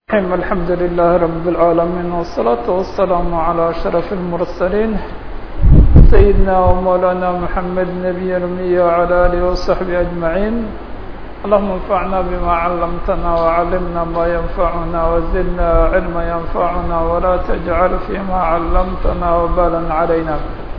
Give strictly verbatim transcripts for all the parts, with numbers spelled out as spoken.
الحمد لله رب العالمين والصلاة والسلام على أشرف المرسلين سيدنا ومولانا محمد نبي الأمي وعلى آله وصحبه أجمعين. اللهم انفعنا بما علمتنا وعلمنا ما ينفعنا وزدنا علما ينفعنا ولا تجعل فيما علمتنا وبالا علينا.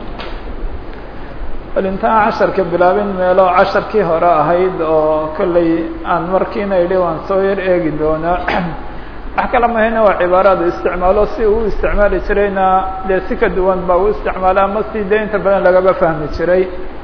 intaan casharka bilaabin meelo casharkii hore ahayd oo kolley aan markiina idhi waan soo yar eegi doonaa wax kala mahayna waa cibaarada isticmaalo si uu isticmaali jirayna dee si ka duwan baa u isticmaala ama si dee inta badan lagaba fahmi jiray.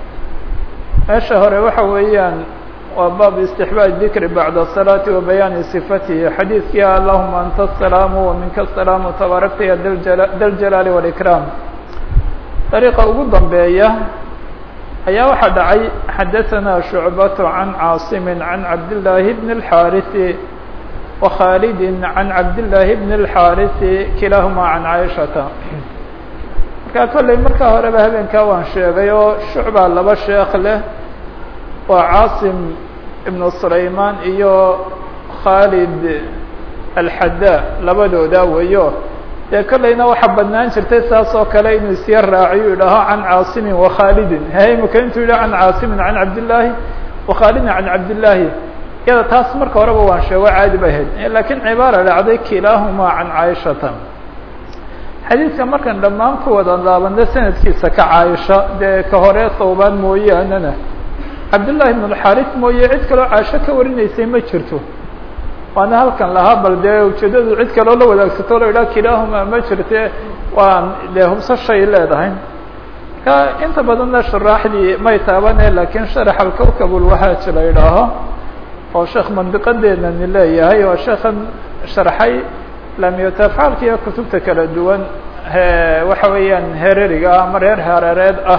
meesha hore waxa weeyaan waa baab istixbaab dikri bacda salaati wa bayaani sifatihi xadiidkii allahuma anta asalaamu wa minka asalaamu tabaarakta ya daljalaali walikraam. dariiqa ugu dambeeya ayaa waxaa dhacay xadaثana shucbaة can caaصim can cabdالlahi bn الxaariثi وkhaalid can cabdالlahi bn الxaariثi kilaahuma can caaishata. markaa kolley markaa horeba habeenkaa waan sheegay oo shucba laba sheekh leh waa caasim ibn sulayman iyo khaalid alxada labadooda weyo dee kolleyna waxaa badnaan jirtay saas oo kale inuu isya raaciyo idhaho can caasimin wakhaalidin himaka intuu yidhaho can caasimin can cabdillaahi wakhaalidin can cabdillaahi iyada taas marka horeba waan sheego caadi bay ahayd lakiin cibaara dhacday kilaahumaa can caaishata. xadiidka markaan dhammaan ku wada daabana sanadkiisa ka caaisha dee ka hore thawbaan mooyaanena cabdullahi ibn alxaaris mooye cid kaloo caaisho ka warinaysay ma jirto. waana halkan lahaa bal dee ujeedadu cid kaloo la wadaagsato la idhaha kilaahuma ma jirte waan dee hubsashay leedahay. ka inta badanna shuraaxdii may taabane lakiin sharax alkawkab ulwahaaji la idhaaho oo sheekh mandiqadeedani leeyahay oo sheekhan sharxay lamiyotafcaalka iyo kutubta kala duwan waxa weeyaan hereriga ah ama reer hareereed ah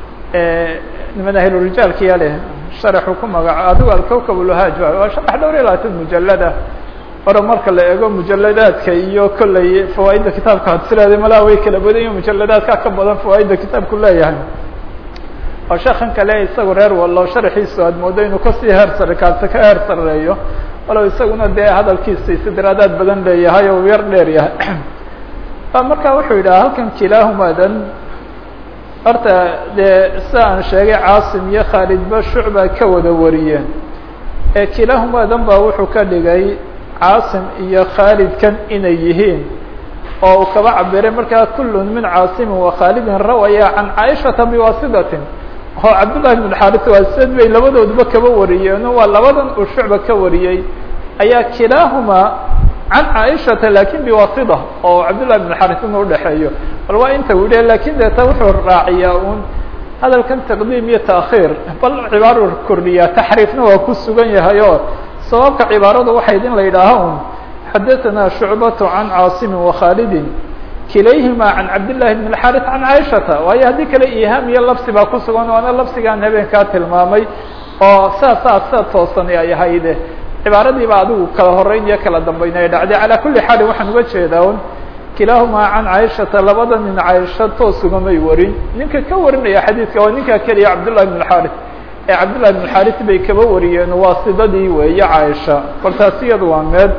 manahilrijaalkiya leh sharaxu ku magaco adigo alkawkab ulwahaaj waa sharax dhowr iyo labaatan mujalada hore marka la eego mujaladaadka iyo kolley fawaaidda kitaabka hadsileeda malaa way kala badan iyo mujaladaadka ka badan fawaaidda kitaabku leeyahay. oo sheekan kale isagu reer wallo sharaxiisu aad moodo inuu kasii heer sare kaasa ka heer sareeyo walow isaguna dee hadalkiisa istidraadaad badan leeyahay oo yar dheer yahay. marka wuxuu yidhaha halkan kilaahumadan horta dee sida aan sheegay caasim iyo khaalidba shucba ka wada wariyeen ee kilaahumadan baa wuxuu ka dhigay caasim iyo khaalidkan inay yihiin oo uu kaba cabiray markaa kullun min caasimin wa khaalidin rawaya can caaishata biwasidatin oo cabdullahi ibn xaaris waa sad bay labadooduba kaba wariyeen waa labadan uu shucba ka wariyey ayaa kilaahuma can caaishata lakin biwasida oo cabdullahi ibn xaaris inu udhexeeyo bal waa inta u yidhi lakin deeta wuxuu raaciyaa un hadalkan taqdiim iyo taakhiir bal cibaaru kordhiyaa taxriifna waa ku sugan yahay oo sababka cibaaradu waxayd in la yidhaaho un xadaثana shucbaة can caasimin wakhaalidin kilayhima can cabdillahi bn اxaris can caaishata waayo haddii kale ihaam iyo labsi baa ku sugan waana labsigaan habeenkaa tilmaamay oo saasaa sida toosani ay ahayde cibaaradiiba adigu kala horeyn iyo kala dambeyn ay dhacday calaa kuli xaalin waxaan uga jeedaa un kilaahumaa can caaishata labada nin caaisha toosugamay warin ninka ka warinaya xadiidka waa ninkaa keliya cabdullahi bn اxaris ee cabdullahi bn xaris bay kaba wariyeen waasidadii weeye caaisha bal taasi iyadu waa meel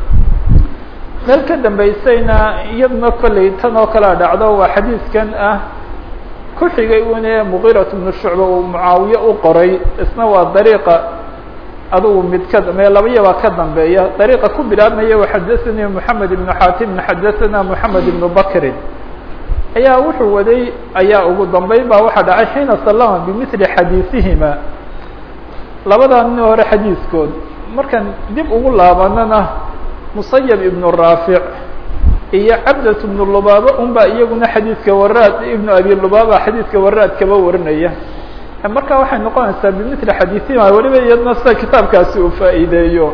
meel ka dambaysayna iyaduna kolley tan oo kalea dhacdo waa xadiidkan ah ku xigay une mugiirat bnu shucba uu mucaawiye u qoray isna waa dariiqa adugu mid ka mee labayabaa ka dambeeya dariiqa ku bilaabmaya waxadaثanii moxamed ibnu xaatimin xadaثana moxamed ibnu bakrin ayaa wuxuu waday ayaa ugu dambeyn baa waxaa dhacay xiina salama bimili xadiiثihima labadaa nin hore xadiiskood markaan dib ugu laabanana musayab ibnu raafic iyo cabdat ibnu lubaaba un baa iyaguna xadiidka waraad ibnu abi lubaaba xadiidka waraad kaba warinaya. marka waxay noqonaysaa bimili xadiiثihima weliba iyadna sida kitaabkaasi uu faa'iideeyo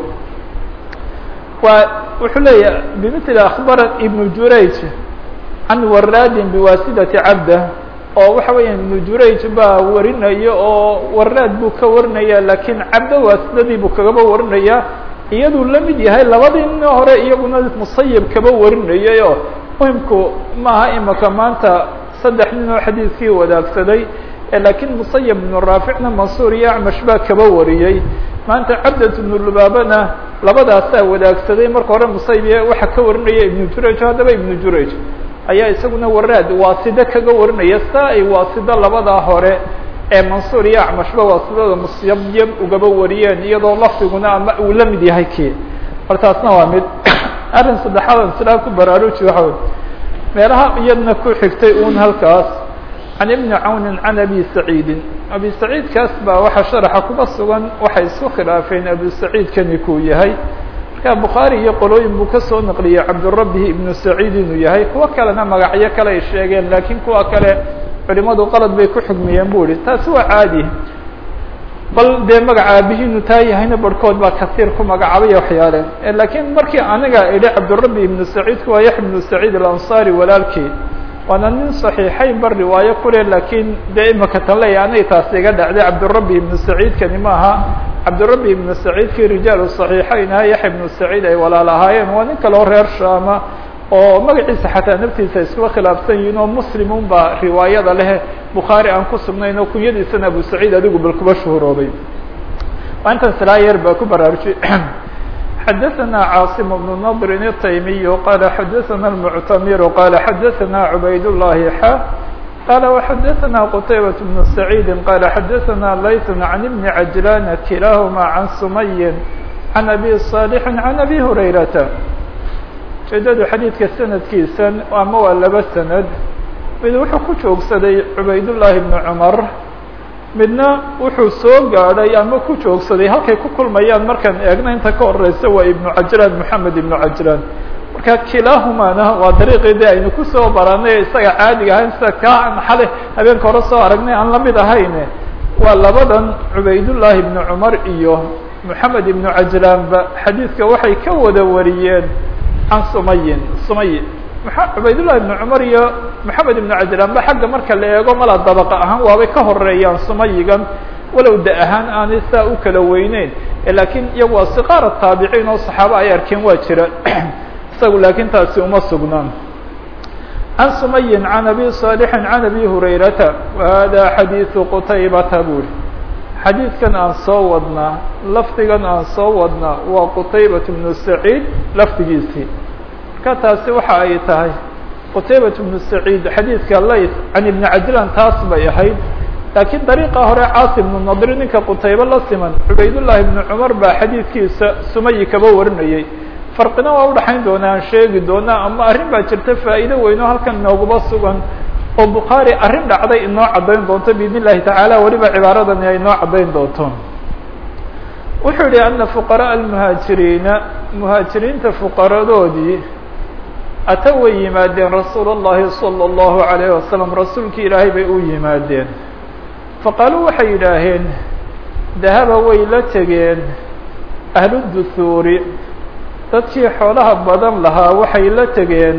waa wuxuu leeyahay bimili akhbara ibnu jurayj can waraadin biwasidati cabda oo waxa weeya ibnu jurayj baa warinaya oo waraad buu ka warinaya lakiin cabda waasidadii buu kagaba warinaya iyaduu la mid yahay labadii nin hore iyaguna musayib kaba warinayay oo muhimku maaha imaka maanta saddex nin oo xadiidkii wadaagsaday lakiin musayab ibnu raaficna mansuur iyo acmash baa kaba wariyey maanta cabdat ibnu lubaabana labadaasaa wadaagsaday marka hore musayib waxa ka warinaya ibnu jurayj haddaba ibnu jurayj ayaa isaguna waraad waasida kaga warinaya saa ay waasida labadaa hore ee mansuur iyo acmashba waasidada musayyab ugaba wariyeen iyadoo lafdiguna ama uu la mid yahay kii hortaasna waa mid arrin saddexaadan silaa ku baraaruji waxa wey meelaha iyadna ku xigtay uun halkaas can ibni cawnin can abi saciidin abi saciidkaas baa waxa sharaxa kuga sugan waxay isku khilaafeen abu saciidkani kuu yahay marka bukhaari iyo qolooyin buu kasoo naqliyey cabdurabi ibnu saciid inuu yahay kuwo kalena magacyo kale ay sheegeen laakiin kuwa kale culimadu qalad bay ku xugmiyeen bu ihi taasi waa caadi bal dee magaca aabihiinu taa yahayna barhkood baa kasiir ku magacaabaya waxyaaleen lakiin markii aniga idhi cabdurabi ibnu saciidku waa yaxya ibnu saciid alansaari walaalkii waana nin صaxiixayn bar riwaayo kule lakiin dee imaka tan leya anay taasi iga dhacday cabdurabi ibnu saciidkani ma aha cabdurabi ibnu saciidkii rijaalu صaxiixayn aha yaxya ibnu saciid ay walaal ahaayeen waa nin kaloo reer shaama oo magaciisa xataa naftiisa iskuba khilaafsan yihin oo muslimun baa riwaayada leh bukhaari aan ku sugnayn oo kunyadiisana abu saciid adigu bal kuba shuhuroobay waa intan silaa yar baa ku baraaruji xadaثna cاaصم بن نضr التaymiي qala xadaثna المctamir qala xadaثna عubayd الlahi x qala وxadaثna qتaybaة بن سacيid qala xadaثna layث عan بn cajlan kilahma عan sumay عan abi صاlح عan abi hurayrata ujeedadu xadiidka sanadkiisan ama waa laba sanad mid wuxuu ku joogsaday cubayd الlahi بn cmar midna wuxuu soo gaadhay ama ku joogsaday halkay ku kulmayaan markaan eegna inta ka horeysa waa ibnu cajlaan moxamed ibnu cajlaan marka kilaahumana waa dariiqii de aynu kusoo baranay isaga caadiga ahayn sida kaa aan xale habeenka hore soo aragnay aan lamid ahayne waa labadan cubaydullaahi ibnu cumar iyo moxamed ibnu cajlaanba xadiidka waxay ka wada wariyeen can sumayin sumay cubaydullahi ibnu cumar iyo moxamed ibnu cajlaan ba xagga marka la eego mala dabaqa ahaan waabay ka horeeyaan sumayigan walow da ahaan aanay saa u kala weyneyn lakiin iyagu waa siqaara taabiciin oo saxaaba ay arkeen waa jira isagu laakiin taasi uma sugnaan can sumayin can abi صaalixin can abi hurayrata wahada xadiiثu qutaybata buri xadiidkan aan soo wadnaa lafdigan aan soo wadnaa waa qutaybat bnu saciid lafdigiisii marka taasi waxa ay tahay qutaybat bnu saciid xadiidka layth can ibni cajlan taas bay ahayd laakiin dariiqa hore caasim bnu nadri ninka qutaybe la siman cubaydullaahi ibnu cumar baa xadiidkiisa sumayi kaba warinayay farqina waa udhaxayn doonaa aan sheegi doonaa ama arrin baa jirta faa'iido weynoo halkan inooguba sugan oo bukhaari arrin dhacday inoo caddayn doonto biidn illahi tacaala weliba cibaaradani ay inoo caddayn doonto wuxuu yihi ana fuqaraءa almuhaajiriina muhaajiriinta fuqaradoodii ata way yimaadeen rasuul اllahi salى اllahu عalayh wasalam rasuulkii ilaahay bay u yimaadeen faqaaluu waxay yidhaaheen dahaba way la tegeen ahlu duhuuri dadkii xoolaha badan lahaa waxay la tegeen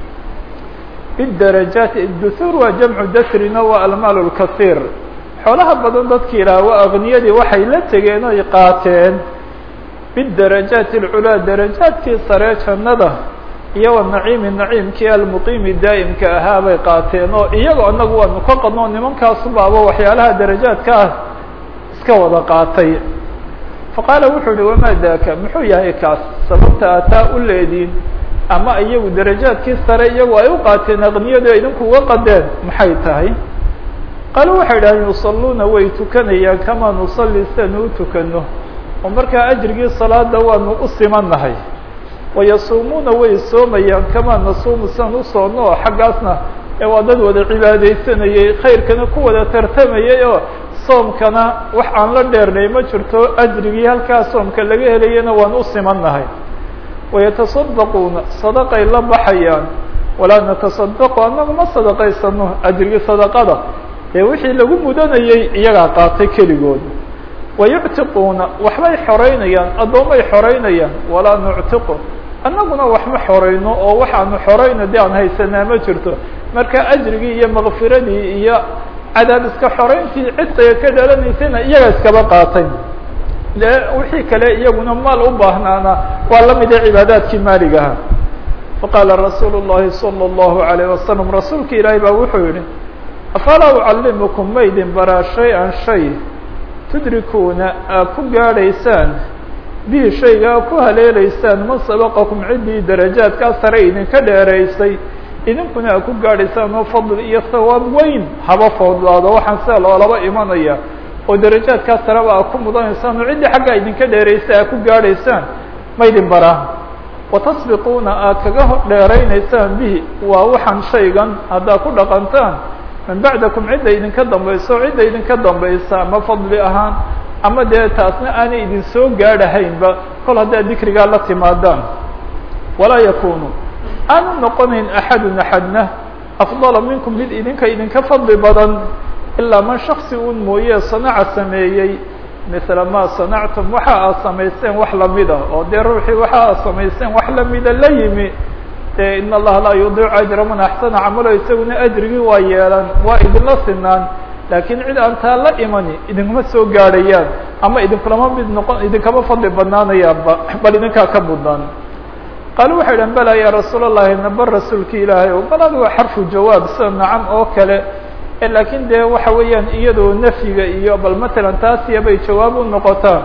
bidarajaat duhuur waa jamcu dasrina waa almaal اlkasiir xoolaha badan dadkii lahaa waa akniyadii waxay la tegeen oy qaateen bidarajaati اlculaa darajaadkii saree jannada iyo wa naciimi naciimkii almuqiimi daa'imka ahaa bay qaateen oo iyago anagu waanu ka qadno nimankaasubaaba waxyaalaha darajaadka ah iska wada qaatay faqaala wuxuu uhi wamaa daaka muxuu yahay kaas sababta ataa u leediin ama iyagu darajaadkii sare iyagu ay u qaateen aqniyadu idinku uga qadeen maxay tahay qaalo waxay idhahdeen yusalluuna way tukanayaan kamaa nusalli sidaanu u tukano oo markaa ajrigii salaada waanu u simannahay wayasuumuuna way soomayaan kamaa nasuumu sidan u soonno oo xaggaasna ee waa dad wada cibaadaysanayay khayrkana ku wada tartamayay oo soomkana wax aan la dheernay ma jirto ajrigii halkaa soomka laga helayana waan u simannahay wayataصadaquuna sadaqay la baxayaan walaa nataصadaqu annagu ma sadaqaysano ajrigii sadaqada ee wixii lagu mudanayay iyagaa qaatay keligood wayuctiquuna waxbay xoreynayaan addoomay xoreynayaan walaa nuctiqu annaguna wax ma xoreyno oo waxaanu xoreyno de aan haysanaa ma jirto marka ajrigii iyo makfiradii iyo cadaab iska xoreyntii cidqiga ka dhalanaysayna iyaga iskaba qaatay de wixii kale iyaguna maal u baahnaana waa lamid ee cibaadaadkii maaligaha faqaala rasuulu الlahi salى الlahu عalayه wasalam rasuulka ilaahay baa wuxuu yihi afalaa ucallimukum ma idin baraa shay-an shay tudrikuuna aa ku gaadhaysaan bihi shayga aa ku haleelaysaan man sabaqakum ciddii darajaadkaa sare idinka dheeraysay idinkuna aa ku gaadhaysaan oo fadl iyo sawaab weyn haba foodlaado waxaan sida loolaba imanaya oo darajaadkaa sareba aa ku mudanaysaan oo ciddii xaggaa idinka dheeraysay aa ku gaadhaysaan ma idin baraa watasbiquuna aad kaga dheeraynaysaan bihi waa waxaan shaygan haddaa ku dhaqantaan min bacdakum cidda idinka dambayso cidda idinka dambaysa ama fadli ahaan ama dee taasna aanay idin soo gaadhahaynba kol haddaad dikrigaa la timaadaan walaa yakunu aanu noqonayn axadun axadna afdala minkum mid idinka idinka fadli badan ilaa man shaksi un mooye sanaca sameeyey mila ma sanactum waxa aad samaysteen wax lamida oo dee ruuxii waxa aad samaysteen wax lamida la yimi dee in allaha laa yudiicu ajra man axsana camalo isaguna ajrigii waa yeelan waa idinla sinaan laakiin cid aan taa la imani idinkuma soo gaadhayaan ama idinkulama mid noqon idinkama fadli badnaanayaanba bal idinkaa ka mudnaan qaalu waxay idhan bala ya rasuul allahi naba rasuulki ilaahay o baladu waa xarfu jawaab sida nacam oo kale laakiin dee waxa weeyaan iyadoo nafyiga iyo bal matalan taasiya bay jawaab u noqotaa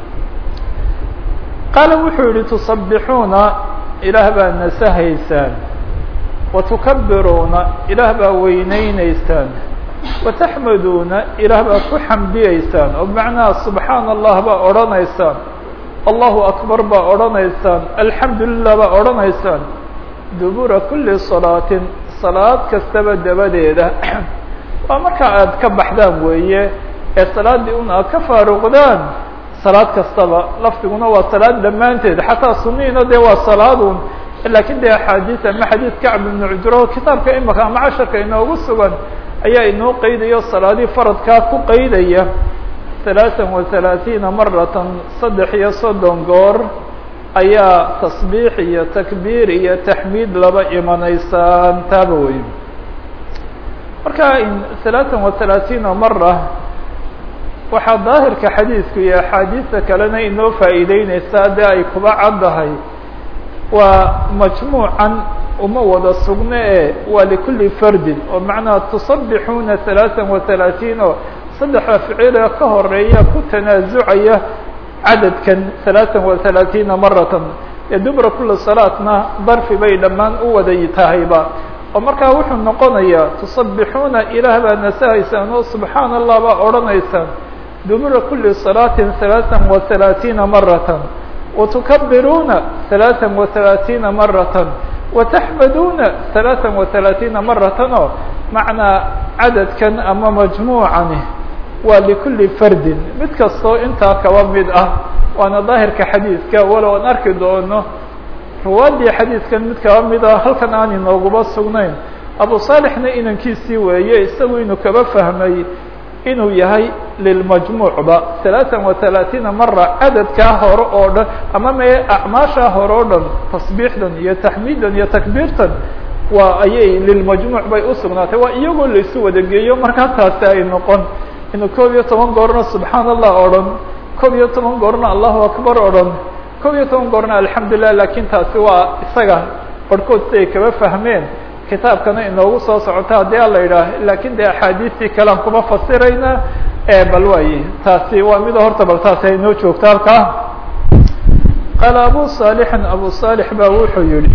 qaala wuxuu yihi tusabbixuuna ilaah baa nasahaysaan watukabiruuna ilaah baa weyneyneysaan wataxmaduuna ilaah baa ku xamdiyeysaan oo bimacnaha subxaana allah baa odhanaysaan allahu akbar baa odhanaysaan alxamdu lilah baa odhanaysaan dubura kuli salaatin salaad kastaba dabadeeda waa marka aad ka baxdaan weeye ee salaaddii un aad ka faaruqdaan salaad kastaba lafdiguna waa salaad dhammaanteed xataa suniina dee waa salaadun lakin dee axaadiis ama xadiis kacb ibnu cujro kitaabka imaka ama casharka inoogu sugan ayaa inoo qeydayo salaadii faradkaa ku qeydaya halaatan wa halaatiina maratan saddex iyo soddon goor ayaa tasbiix iyo takbiir iyo taxmiid laba imanaysaan taaba wey marka halaatan wa halaatiina mara waxaa daahirka xadiidku iyo axaadiista kalena inoo faa'iideyneysaa dee ay kuba caddahay waa majmuucan uma wada sugno ee waa likuli fardin oo macnaha tusabbixuuna halaatan wa halaatiin oo saddexda ficila ka horeeya ku tanaasucaya cadadkan halaatan wa halaatiina maratan ee dubra kuli salaatna darfi bay dhammaan u wada tahayba oo markaa wuxuu noqonayaa tusabbixuuna ilaah baa nasahaysaan oo subxaana allah baa odhanaysaan dubura kuli salaatin halaatan wa halaatiina maratan watukabiruuna halaatan wa halaatiina maratan wataxmaduuna halaatan wa halaatiina maratan oo macnaa cadadkan ama majmuucani waa likuli fardin mid kastoo intaa kaba mid ah waana daahirka xadiidka walow aan arki doono ruwaadii xadiidkan mid kaba mid ah halkan aan inooguba sugnayn abu saalixna inankiisii weeye isagu inuu kaba fahmay inuu yahay lilmajmuucba halaatan wa halaatiina mara cadadkaa hore oo dhan ama mee acmaashaa hore oo dhan tasbiixdan iyo taxmiiddan iyo takbiirtan waa ayay lilmajmuuc bay usugnaatay waa iyagoo laisu wadageeyo markaa taasi ay noqon inuu koob iyo toban goorna subxaana allah odhan koob iyo toban goorna allahu akbar odhan koob iyo toban goorna alxamdulilah lakin taasi waa isaga barhkood si ay kaba fahmeen kitaabkana inoogu soo socota haddii a la yidhaah lakin de axaadiistii kalean kuma fasirayna bal waaye taasi waa mida horta bal taasi aynoo joogto halkaa qaala abu saalixin abu saalix baa wuxuu yihi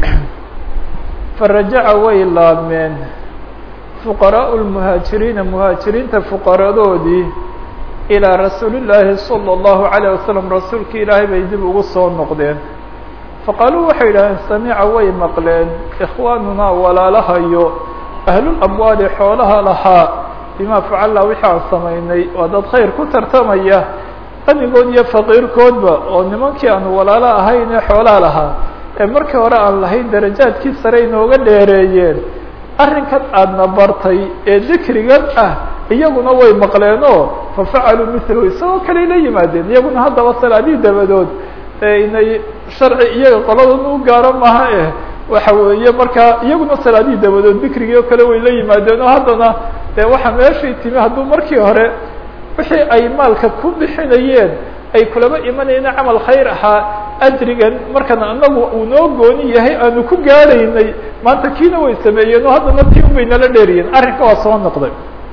farajaca way laabmeen fuqaraau lmuhaajiriina muhaajiriinta fuqaradoodii ilaa rasuuli llaahi salى اllahu alayه wasalam rasuulka ilaahay bay dib ugu soo noqdeen faqaaluu waxay yidhaaheen samica way maqleen ikhwaanunaa walaalahayo ahlulabwaali xoolaha lahaa bima facalnaa wixii aan samaynay waa dad khayr ku tartamaya qanigood iyo faqiirkoodba oo nimankii aanu walaalo ahayn ee xoolaha lahaa ee markii hore aan lahayn darajaadkii sare inooga dheereeyeen arrinkan aadna bartay ee dikrigan ah iyaguna way maqleen oo fafacaluu milahu isagoo kaley la yimaadeen iyaguna haddaba salaadii dabadood inay sharci iyaga qoladan u gaaro maha eh waxa weeye markaa iyaguna salaadii dabadood dikrigii oo kale way la yimaadeen oo haddana dee waxaa meeshay timi hadduu markii hore wixii ay maalka ku bixinayeen ay kulaba imanayeen camal khayr ahaa ajrigan markan anagu uu noo gooni yahay aanu ku gaadhaynay maanta kiina way sameeyeen oo haddana tii un bay nala dheeriyeen arrinka waa soo noqday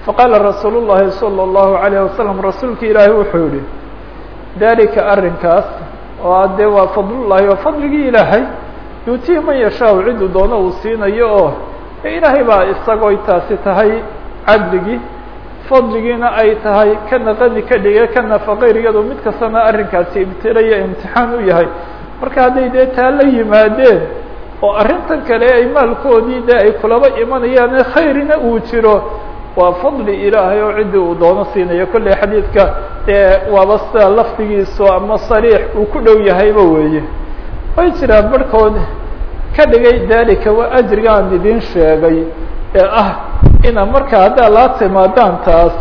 faqaala rasuul الlahi salى الlahu عalيه wasalam rasuulki ilaahay wuxuu yihi dalika arrinkaas oo dee waa fadlullahi waa fadligii ilaahay yuutihi man yashaa ciduu doono uu siinayo oo ilaahay baa isagooy taasi tahay cadligii fadligiina ay tahay kana qani ka dhige kana faqir iyadoo mid kastana arrinkaasi ibtilaya imtixaan u yahay marka hadday dee taa la yimaadeen oo arrintan kale ay maalkoodii dee ay kulaba imanayaan khayrina uu jiro waa fadli ilaahay oo cidii uu doono siinayo kolley xadiidka dee waaba sida lafdigiisu ama sariix uu ku dhow yahayba weeye way jiraan barhkood ka dhigay dalika waa ajriga aan idin sheegay ee ah ina marka haddaa laa timaadaan taas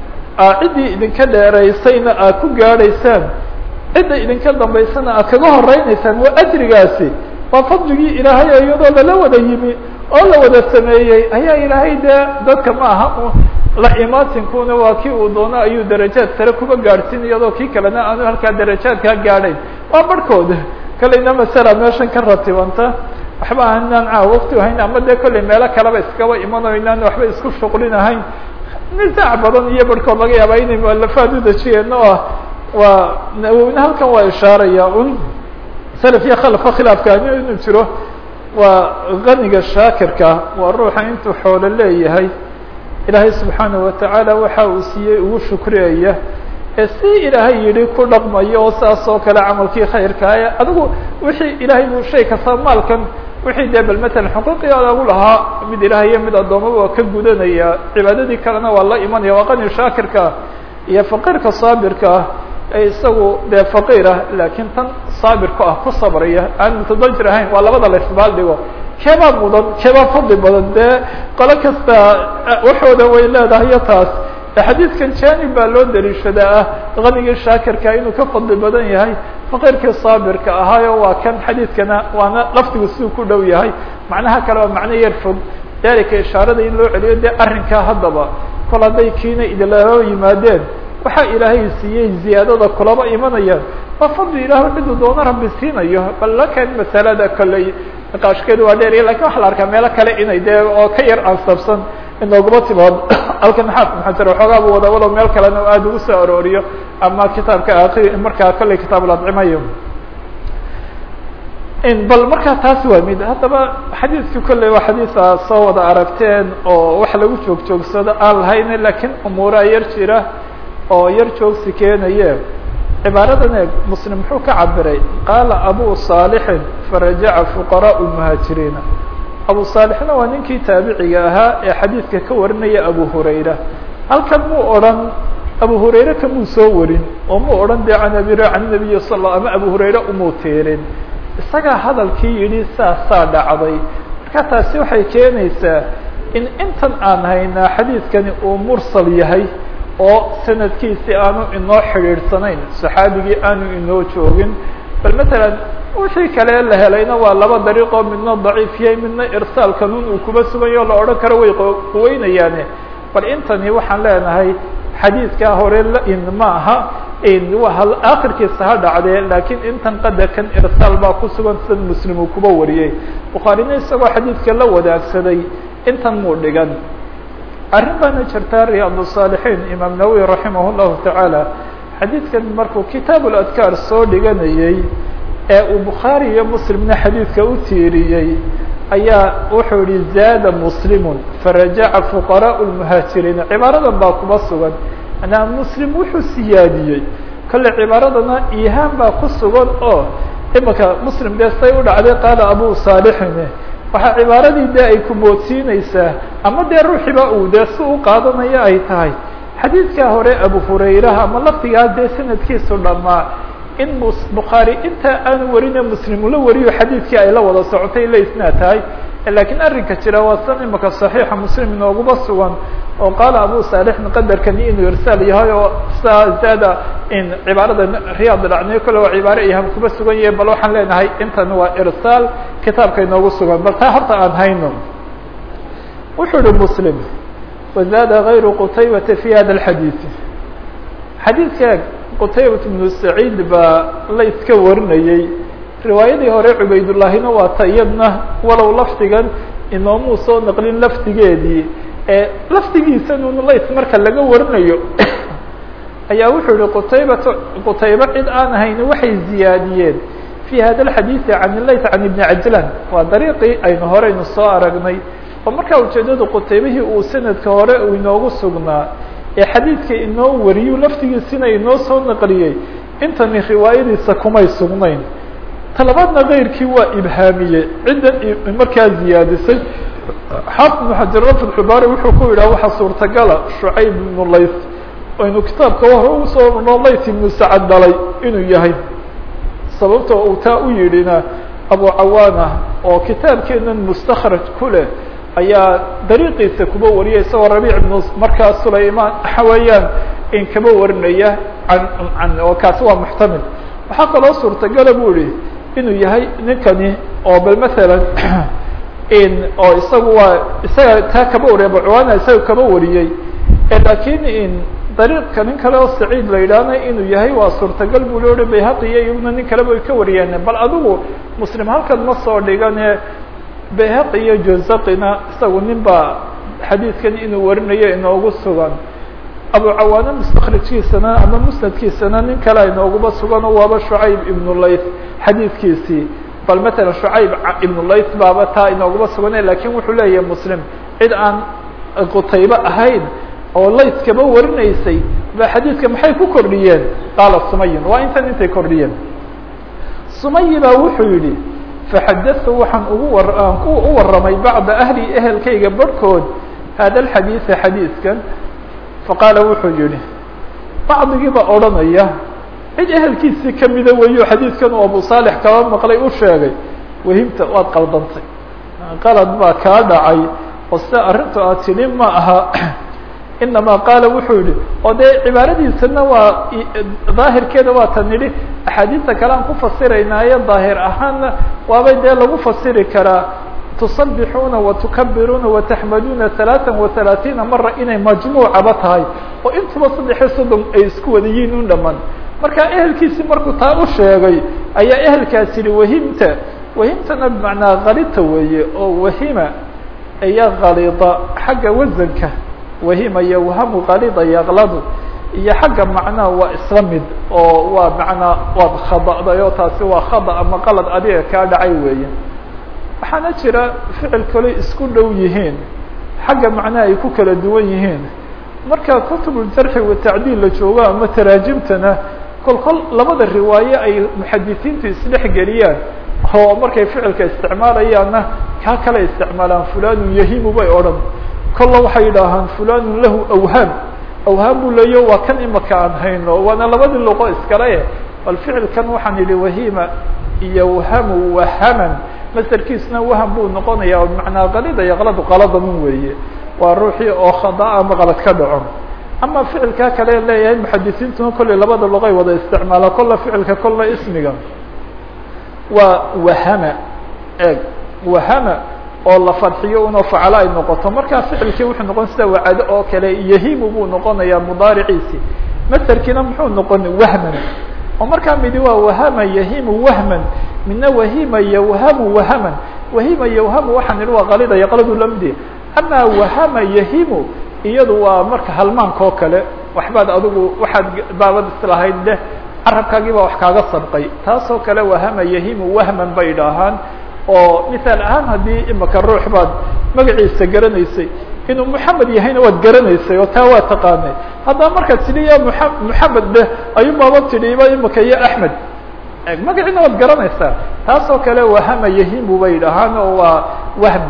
aa ciddii idinka dheeraysayna aad ku gaadhaysaan cidda idinka dambaysana aad kaga horeynaysaan waa ajrigaasi waa fadligii ilaahay iyadoo lala wada yimi oo la wada sameeyey ayaa ilaahay dee dadka ma aha la imaatinkuna waa kii uu doono ayuu darajaad sare kuba gaadhsiin iyadoo kii kalena aanu halkaa darajaadkaa gaadhayn waa barhkooda kaleyna masala meeshan ka ratibanta waxba aanaan caa waqti ahayn ama dee kolley meelo kaleba iskaba imanayo inaan waxba isku shuqlinahayn nisaac badan iyo barhkood laga yaabaa inay mualafaad u dejiyeen oo ah waa nawowina halkan waa ishaaraya un salaf iyo khalafka khilaafkaani inuu jiro waa qaniga shaakirka waa ruuxa intuu xoolo leeyahay ilaahay subxaanaه watacaala waxa uu siiyey ugu shukriyaya ee si ilaahay yihi ku dhaqmayo oo saas oo kale camalkii khayrkaaya adigu wixii ilaahay buu shay kasta maalkan wixii dee bal matalan xuquuqii adagu lahaa mid ilaahay iyo mid addoomaba waa ka gudanaya cibaadadii kalena waa la imanaya waa qani shaakirka iyo faqiirka saabirka ah ee isagu dee faqiir ah laakiin tan saabirku ah ku sabraya aan mutadajir ahayn waa labada la isbaal dhigo keebaa mudan keebaa fadli badan dee qolo kasta waxooda way leedahay iyo taas xadiidkan janib baa loo daliishadaa ah ganigii shaakirka inuu ka fadli badan yahay faqiirkii saabirka ahaayo waa kan xadiidkana waana laftigu siduu ku dhow yahay macnaha kale waa macno yar fog dalika ishaarada in loo celiyo dee arrinkaa haddaba kol hadday kiina idilao yimaadeen waxaa ilaahay siiyey ziyaadada kulaba imanayaan waa fadli ilaah ciduu doono rabbi siinayo bal lakan masalada kolley niqaashkeedu waa dheer lakin waxa la arkaa meelo kale inay dee oo ka yar ansabsan inooguma timaado halkan xaafid maxajar waxoogaa buu wadaa walow meel kalena aada ugu soo arooriyo ama kitaabka akri markaa kolley kitaab ladcimayo bal markaa taasi waa mid haddaba xadiidkii kolley waa xadiisa soo wada aragteen oo wax lagu joog joogsado aan lahayn lakiin umuuraa yar jira oo yar joogsi keenaye cibaaradan eeg muslim muxuu ka cabiray qaala abu saalixin farajaca fuqaraء muhaajiriina abu saalixna waa ninkii taabiciga ahaa ee xadiidka ka warinaya abu hurayra halkan muu odhan abu hurayre kamuu soo warin oo muu odhan de can abi can nabiyi sal ama abu hurayre umuu tiirin isagaa hadalkii yidhi saasaa dhacday marka taasi waxay keenaysaa in intan aan haynaa xadiidkani uu mursal yahay oo sanadkiisi aanu inoo xidhiidhsanayn saxaabigii aanu inoo joogin bal matalan wixii kale la helayna waa laba dariiqoo midna daciif yahay midna irsaal kanuun uu kuba sugayo la odhan karo way quweynayaane bal intani waxaan leenahay xadiidkaa hore in ma aha akhirkiisa ha dhacdee laakiin intan qadarkan irsaal baa ku sugan sida muslim uu kuba wariyey bukhaarina isagoo xadiidka la wadaagsaday intan muu dhigan arrin baana jirtaa riyaad الصaalixiin imaam nawowi raximah الlahu tacaala xadiidkan markuu kitaab اladkaar soo dhiganayey ee uu bukhaari iyo muslimna xadiidka u tiiriyey ayaa wuxuu yihi zaada muslimu farajaca fuqaraء الmuhaajiriina cibaaradan baa kuba sugan manaa muslim wuxuu siyaadiyey kale cibaaradana ihaan baa ku sugan oo imaka muslim dee say u dhacday qaala abu saalixin waxaa cibaaradii de ay ku moodsiinaysaa ama dee ruuxiba uu dee si u qaadanayo ay tahay xadiidkaa hore abu hurayraha ama laftigaa dee sanadkiisu dhamaa in bukhaari inta aanu warine muslim ula wariyo xadiidkii ay la wada socotay la isnaa tahay lakiin arrinka jira waa san imaka صaxiixa muslim inooguma sugan oo qaala abu saalixin qadarkani inuu irsaal yahay oo saa zaada in cibaarada riyaad dhacniyo kale waa cibaare iham kuba sugan yahay bal waxaan leenahay intan waa irsaal kitaabka inoogu sugan bal taa horta aan hayno wuxuu yihi muslim wazaada غayru qutaybata fi hada اxadiid xadiidka qutaybat bnu saciid baa la iska warinayey riwaayadii hore cubaydullaahina waa ta iyadna walow lafdigan inoomuu soo naqlin lafdigeedii laftigiisa nun lays marka laga warinayo ayaa wuxuu yihi qutaybat qutayba cid aan ahayn waxay ziyaadiyeen في hada الxadيiث عan layث عan iبn cajlan waa dariiqii aynu horeynu soo aragnay oo markaa ujeedadu qutaybihii uu sanadka hore uu inoogu sugnaa ee xadiidka inoo wariyu laftigiisina inoo soo naqliyey intani riwaayadiisa kumay sugnayn talabaadna keyrkii waa ibhaamiye ciddan markaa ziyaadisay xaafid بن xajar fatxubaari wuxuu ku yidhah waxa suurtagala shucayb ibnu layth aynu kitaabka hore ugu soo marno layth ibnu sacad dhalay inuu yahay sababto uu taa u yidhina abu cawaana oo kitaabkeenan mustakraj ku leh ayaa dariiqiisa kuba wariyay isagoo rabiic ibnu markaa sulaymaan xawayaan in kaba warinaya an an oo kaasi waa muxtamil waxaa kaloo suurtagala bu ihi inuu yahay ninkani oo bal masalan in oo isagu waa isaga taa kaba wariyay abu cawaana isaga kaba wariyey lakin in dariiqka nin kale oo saciid la yidhaahna inuu yahay waa suurtagal buu loohi bayhaqiya iyaguna nin kaleba ay ka wariyeen bal adigu muslim halkan ma soo dhigane bayhaqi iyo jazaqina isagu nin baa xadiidkan inuu warinayo inoogu sugan abu cawaana mustakrijkiisana ama musnadkiisana nin kale inooguba sugan oo waaba shucayb ibnu layth xadiidkiisii bal matalan shucayb ibnu layth baaba taa inooguba sugane lakin wuxuu leeyahay muslim cid aan qutaybe ahayn oo layth kaba warinaysay ba xadiidka maxay ku kordhiyeen qaala sumayin waa intan intay kordhiyeen sumayi baa wuxuu yihi faxadatu waxaan ugu war aan ku u waramay bacda ahli ehelkayga barhkood hada alxadiida xadiidkan faqaala wuxuu yihi bacdigii baa odhanaya cid ehelkiisii kamida weeyo xadiidkan uu abu saalix kaba maqlay u sheegay wahimta waad qaldantay qalad baa kaa dhacay oo sida arrintu aad tidhi ma aha inama qaala wuxuu yihi oo dee cibaaradiisana waa daahirkeeda waa tan nidhi axaadiista kale aan ku fasiraynaayo daahir ahaanna waabay dee lagu fasiri karaa tusabixuuna watukabiruuna wataxmaduuna halaatan wa halaatiina mara inay majmuucaba tahay oo intuba saddexiyo soddon ay isku wada yihiin un dhaman marka ehelkiisii markuu taa u sheegay ayaa ehelkaas yihi wahimta wahimtana bimacnaa kalita weeye oo wahima iya kalida xagga wasanka wahima yawhamu kalida yakladu iyo xagga macnaha waa isla mid oo waa macnaa waad khada'day oo taasi waa khada ama qalad adiga kaa dhacay weeye waxaana jira ficil kale isku dhow yihiin xagga macnaha ay ku kala duwan yihiin marka kutubuljarxi watacdiil la joogo ama taraajimtana kol kol labada riwaaye ay muxadisiintu isdhex geliyaan oo markay ficilka isticmaalayaanna kaa kale isticmaalaan fulanu yahimu bay odhan kolla waxay yidhaahaan fulanu lahu awhaam awhaam buu leeyo waa kan imaka aan hayno waana labadii luqo iskale bal ficilkan waxaan yidhi wahima yawhamu wahaman masderkiisna waham buu noqonaya macnaa kalida yakladu qaladamun weeye waa ruuxii oo khada ama qalad ka dhaco ama ficilkaa kale leeyahay muxadisiintuna kollay labada luqay wada isticmaala kolla ficilka kolla ismiga waa wahama eeg wahama oo la fadxiyo unoo facalo ay noqoto markaa ficilkii wuxuu noqon sida wacado oo kale yahimu buu noqonayaa mudaariciisi masderkiina muxuu noqon wahman oo markaa midi waa wahama yahimu wahman midna wahima yawhamu wahaman wahima yawhamu waxaan idhi waa kalida yaqladu lamdi ama wahama yahimu iyadu waa marka halmaanka oo kale waxbaad adigu waxaad baabad islahayd leh carabkaagii baa wax kaaga sabqay taasoo kale wahama yahimu wahman bay idhaahaan oo misaal ahaan haddii imaka ruux baad magaciisa garanaysay inuu moxamed yahayna waad garanaysay oo taa waa taqaanay haddaba markaad tidhi ya mua moxamed deh ayuu baaba tidhiba imaka ya axmed magaciina waad garanaysaa taasoo kale wahama yahimu bay idhahaan oo waa wahm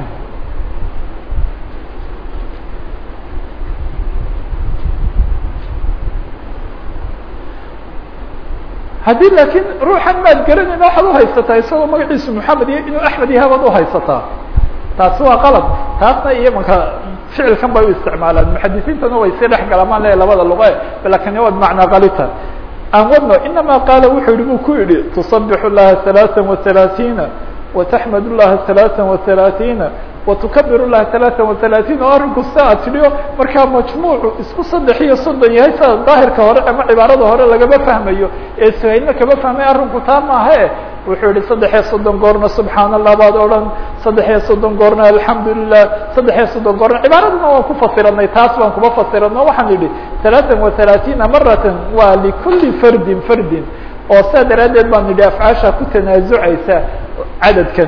haddii laakiin ruuxan maad garanayna waxaad uhaysataa isagoo magaciisu moxamed iyo inuu axmed yahay baad uhaysataa taasi waa qalad taasna iyo manka ficilkan bay u isticmaalaan muxadisiintana way si dhex galamaan le labada luqe lakin waad macnaa kalita aan wadno inama qaala wuxuu yihi buu ku yihi tusabixu llaha halaatan wa halaatiina wataxmad llaha halaatan wa halaatiina watukabir llaha halaatan wa halaatiina oo arrinku sa ad tidhiyo markaa majmuucu isku saddex iyo soddon yahay sida daahirka hore ama cibaarada hore lagama fahmayo ee suhaylna kama fahmay arrinku taa maahae wuxuu yihi saddex iyo soddon goorna subxaan allah baad odhan saddex iyo soddon goorna alxamdulilah saddex iyo soddon goorna cibaaraduna waan ku fasiranay taas baan kuma fasirano waxaan idhi talaatan wa talaatiina maratan waa likuli fardin fardin oo saa daraaddeed baan idhi afcaasha ku tanaasucaysa cadadkan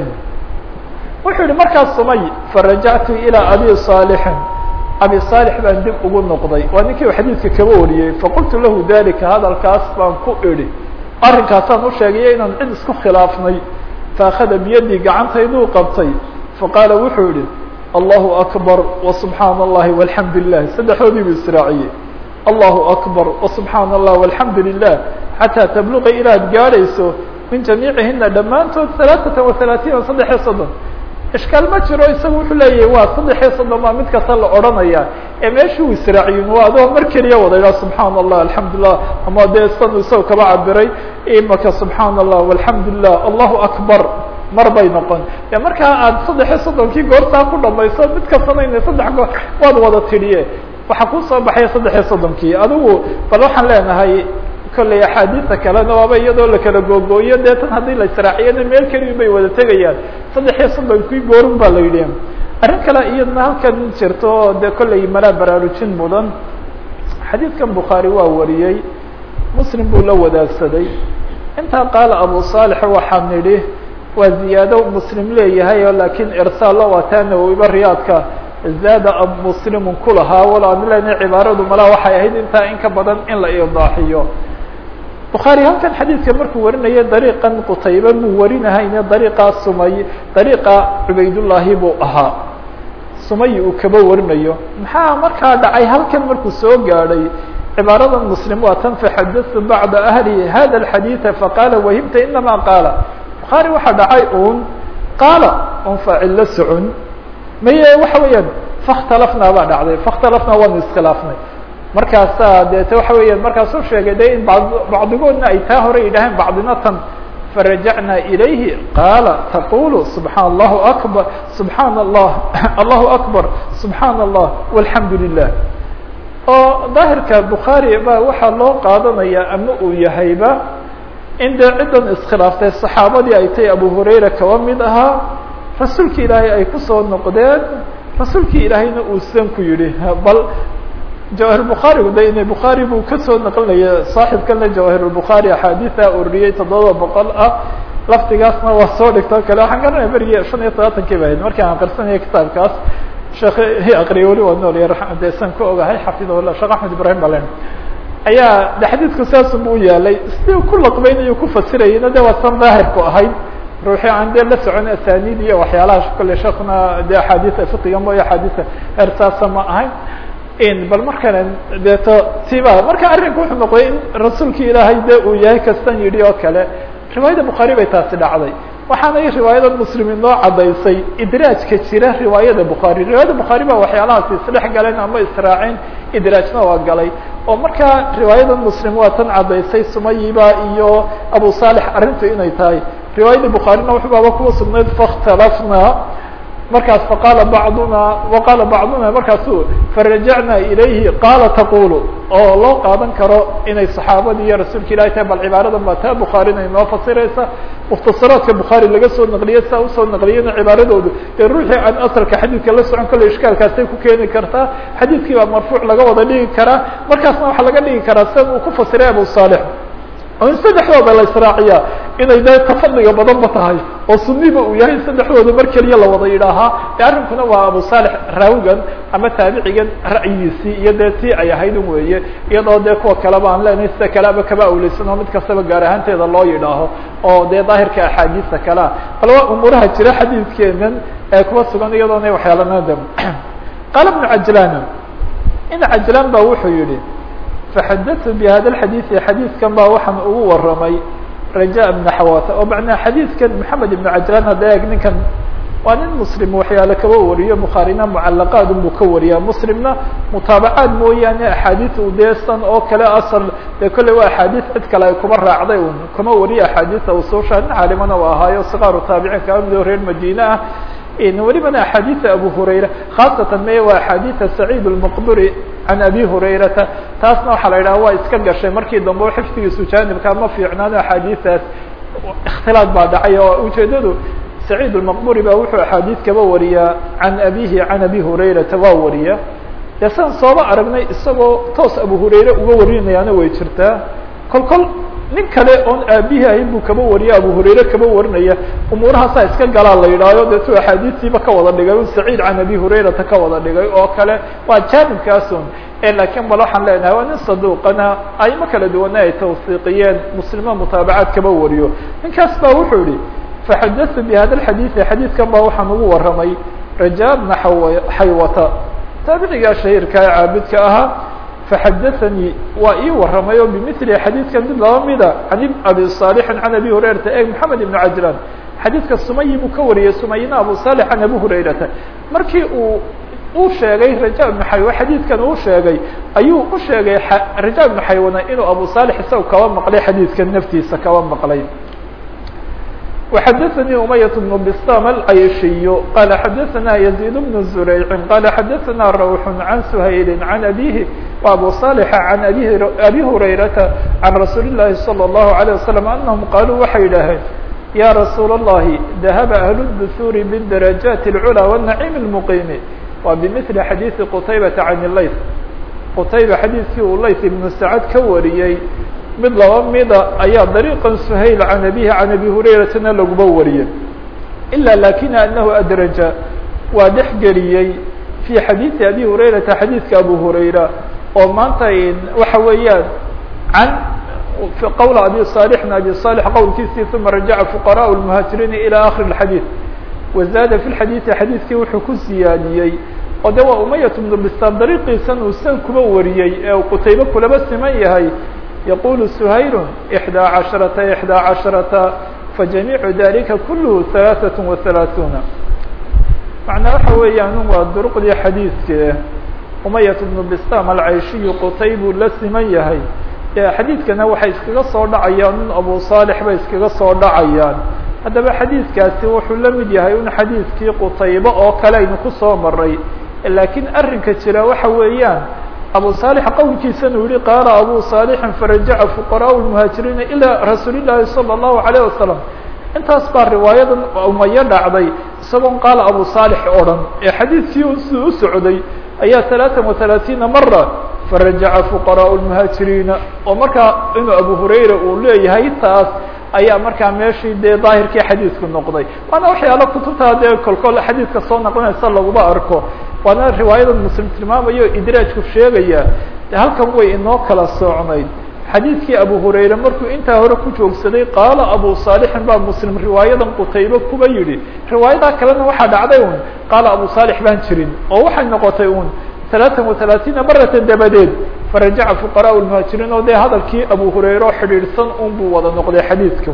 wuxuu yihi markaas sumay farajactu ilaa abi saalixin abi saalix baan dib ugu noqday waa ninkii xadiidka kaba wariyey faqultu lahu dalika hadalkaas baan ku idhi arrinkaasaan u sheegaya inaan cid isku khilaafnay faakada biyadii gacantayduu qabtay faqaala wuxuu yihi allahu akbar wasubxaana allahi walxamdu lilah saddexdoodii buu israaciyey allahu akbar wasubxaana allah walxamdu lilah xataa tabluqa ilaad gaadhayso min jamiicihina dhammaantood alaaatan wa halaatiina saddex iyo soddon ishkaal ma jiro isagu wuxuu leeyahay waa saddex iyo soddon baa mid kasta la odhanaya ee meeshuu israaciyin waa adoo mar keliya wada idhaha subxaana allah alxamdulilah ama dee sanu isaga kaba cabiray imaka subxaana allah walxamdu lilah allahu akbar mar bay noqon e markaa aad saddex iyo soddonkii goortaa ku dhamayso mid kastana ina saddex goor waad wada tidhiye waxaa kusoo baxaya saddex iyo soddonkii adigu bal waxaan leenahay kolley axaadiista kalena waaba iyadoo lakala googooyo dee tan haddii la israaciyana meel keliya bay wada tegayaan saddex iyo soddonkii goorun baa la yidhi arrin kale iyadna halkan jirto oo dee kolley malaa baraarujin mudan xadiidkan bukhaari waa wariyey muslim buu la wadaagsaday intaa qaala abu saalix waxaan nidhi waa ziyaado muslim leeyahay oo laakiin irsaalla waa taa nawowiba riyaadka zaada ab muslimun ku lahaa wala aan leenahay cibaaradu malaa waxay ahayd intaa in ka badan in la idaaxiyo bukhaari halkan xadiidka markuu warinaya dariiqan qutayba muu warinahayne dariiqaa sumay dariiqa cubaydullaahi buu ahaa sumay uu kaba warinayo maxaa markaa dhacay halkan markuu soo gaadhay cibaarada muslim waa tan faxadatu bacda ahli hada alxadiida faqaala wahimta inamaa qaala bukhaari waxaa dhacay uun qaala un faacil la socon maye waxa weeyaan fakhtalafnaa baa dhacday fakhtalafnaa waanu iskhilaafnay markaasaa deete waxa weeyaan markaasuu sheegay de in bad bacdigoodna ay taa hore yidhaaheen bacdina tan farajacnaa ilayhi qaala taqulu subxaan allahu akbar subxaana allah allahu akbar subxaana allah walxamdu lilah oo daahirka bukhaari baa waxaa loo qaadanayaa ama uu yahayba in dee ciddan iskhilaaftay saxaabadii ay tahay abu hurayra kaba mid ahaa rasuulki ilaahay ay kusoo noqdeen rasuulkii ilaahayna uu sidan ku yidhi bal jawahirbukaarigu de ina bukhaari buu kasoo naqlinaya saaxibkana jawahirulbukhaari axaadiia ururiyey toddoba boqol ah laftigaasna waa soo dhigto kale waxaan garanaya berigii shan iyo todobaatankii ba ahayd markii aan aqrisanaya kitaabkaas sheekh aqriya weli waa nool de san ku ogahay xafidahullah sheekh axmed ibrahim balen ayaa de xadiidku saasun bu u yaalay sidii ku laqbaynayo ku fasirayena de waa san daahirku ahayd ruuxii aan dee la socon asanid iyo waxyaalaha kole sheekuna de axaadiia fiqiga mooyo axaadiia ersaasa ma ahayn bal markana deeto tiba marka arrinku wuxuu noqday in rasuulkii ilaahay de uu yahay kastan yidhi oo kale riwaayada bukhaari bay taasi dhacday waxaana riwaayada muslim inoo cadaysay idraajka jira riwaayada bukhaari riwaayada bukhaari baa waxyaalahaasi isdhex galeen ama israaceen idraajna waa galay oo markaa riwaayada muslim waa tan cadaysay sumayiba iyo abu saalix arrintu inay tahay riwaayada bukhaarina wuxubaaba kuwa sugnayd fakhtalafna markaas faqaala bacduna waqaala bacduna markaasu farajacnaa ilayhi qaala taqulu oo loo qaadan karo inay saxaabadii iyo rasuulka ilahi tahay bal cibaaradan baa taa bukhaarina inoo fasiraysa mukhtasaraadka bukhaari laga soo naqliye saa usoo naqliyena cibaaradoodu dee ruuxii aan asalka xadiidka la socon kale ishkaalkaasay ku keeni kartaa xadiidkii baa marfuuc laga wada dhigi karaa markaasna waxaa laga dhigi karaa sida uu ku fasiray abu saalix oo in saddexdooda la israaciya inay de tafadliga badanba tahay oo suniba uu yahay saddexdooda mar keliya la wada yidhaahaa e arrinkuna waa abu saalix raawigan ama taabicigan ra'yigiisii iyo dee tii ay ahayd un weeye iyadoo dee kuwa kaleba aan leenahay sida kaleaba kaba awleysan oo mid kastaba gaar ahaanteeda loo yidhaaho oo dee daahirka axaadiista kalea bal waa umuuraha jira xadiidkeenan ee kuwa sugan iyadoona waxyaalanada qaala ibnu cajlaan in cajlaan ba wuxuu yihi faxadatu bihada alxadiidi xadiidkan baa waxaan ugu waramay raja bna xawata oo macnaa xadiidkan maxamed ibnu cajlaan hadda eeg ninkan waa nin muslim waxyaale kaba wariyo bukhaarina mucalaqaad unbuu ka wariyaa muslimna mutaabacaad mooyaane axaadiis u deesan oo kale asal dee kolley waa axaadiis cid kale ay kuma raacday un kuma wariya axaadiisa usuusha nin caalimana u ahaayo sikaaru taabiciin kaa midoo reer madiine ah welibana axaadiisa abu hurayra khaasatan me waa axaadiisa saciid lmaqburi can abi hurayrata taasna waxaa la yidhaha waa iska gashay markii dambe o xifdigiisu jaanibka ma fiicnaano axaadiistaas ikhtilaad baa dhacay oo ujeedadu سعيد المqبري ba wuxuu أحاadيث kaba wariyaa عن أبيه عن أبي هريرةa waa wariya de saan sooba aragnay isagoo toos أبو هريرة uga warinayaana way jirtaa kol kol nin kale oon aabihi ahayn buu kaba wariya أبو هريرة kaba warinaya umuurahaasaa iska galaa la yidhaaho deetu أحاadiثtiiba ka wada dhigay سعيد عن أبي هريرةa ka wada dhigay oo kale waa jaanibkaasun lakin bal waxaan leenahay waa nin saduuqana ayma kala duwana ay tawsiiqiyeen muslima mutaabacaad kaba wariyo ninkaas baa wuxuu yihi faxadatu bihada alxadiidi xadiidkan baa waxaan ugu waramay rajaa bna xaywata taabicigaa shahiirka ee caabidka ahaa faxadaanii waa ii waramay oo bimili xadiidkan mid laba mida can abi صaalixin can abi hurayrata e moxamed ibnu cajlaan xadiidka sumayi buu ka wariyey sumayina abu saalix can abi hurayrata markii uu uu sheegay raja ibnu xaywa xadiidkan uu sheegay ayuu u sheegay raja ibnu xaywana inuu abu saalix isaga kaba maqlay xadiidkan naftiisa kaba maqlay وxadثnي أمyة بن بstam العyشhy qال xadثna يزيد بن زريع qال xadثna روح عن سhayل عن أbيه وأbو صالح عن أbي هريرة عن رsuuل اللhi صلى الله عليه وسلم أنهم qالوا waxay yidhaaheen يا رsuuل اللhi ذهب أهل الدثور بالدرجات العلى والنعيم المقيم wa بمثل xadيث qتيبة عن اللyث qتيبة xadيثkii uu layث بن سعد ka wariyey mid laba mida ayaa dariiqan سhayl can abihi can abi hurayratana laguba wariyey ilaa lakina anahu adraja waa dhex geliyey fii xadiidi abi hurayrata xadiidka abu hurayra oo maanta waxa weeyaan can qowla abi صaalixin abi صaalix qowlkiisii uma rajaca fuqaraء الmuhaajiriina ilى akhir الxadiid wazaada fi xadiidi xadiidkii wuxuu ku siyaadiyey oo de waa umayat bnu bistam dariiqiisan uu san kuba wariyey ee uu qutaybe kulaba siman yahay يقول سhayل إحدى عشhرaةa إحدى عشhرaةa فجaميع ذلika كله ثaلاثة وثaلاثuنa مaعنaa waxa weeyaan waa drqdii xadيiثke umayة بن بstam العayشhiي qtay buu la siman yahay xadiidkana waxay iskaga soo dhacayaan in abu صالح bay iskaga soo dhacayaan haddaba xadiidkaasi wuxuu la mid yahay un xadiidkii qtaybe oo kale aynu kusoo maray lakiin arinka jira waxa weeyaan abu صالح qowlkiisana u yihi qaala abu صالحi farajaca fuqaraء الmuhaajiriina ilى rasuuli الlahi salى الlahu عalيه wasalam intaas baa riwaayadan umayo dhacday isagoon qaala abu صالح o dhan ee xadiidkii si u socday ayaa ثaلaثa وaثaلaaثiina mara farajaca fuqaraء الmuhaajiriina oo markaa inuu abu hurayra uu leeyahay taas ayaa markaa meeshii dee daahirkii xadiidku noqday waana waxyaalo kutubtaa dee kolkol xadiidka soo noqonaysa laguma arko waana riwaayada muslim tilmaamayo idraajku sheegaya halkan way inoo kala soocnayd xadiidkii abu hurayra markuu intaa hore ku joogsaday qaala abu صaalixin baa muslim riwaayadan qutaybe kuba yidhi riwaayadaa kalena waxaa dhacday un qaala abu صaalix baan jirin oo waxay noqotay un ثaلaثa وaثaلaaثiina marata dabadeed farajaca fuqaraء الmuhaajiriin oo dee hadalkii abu hurayre oo xidhiidhsan un buu wada noqday xadiidka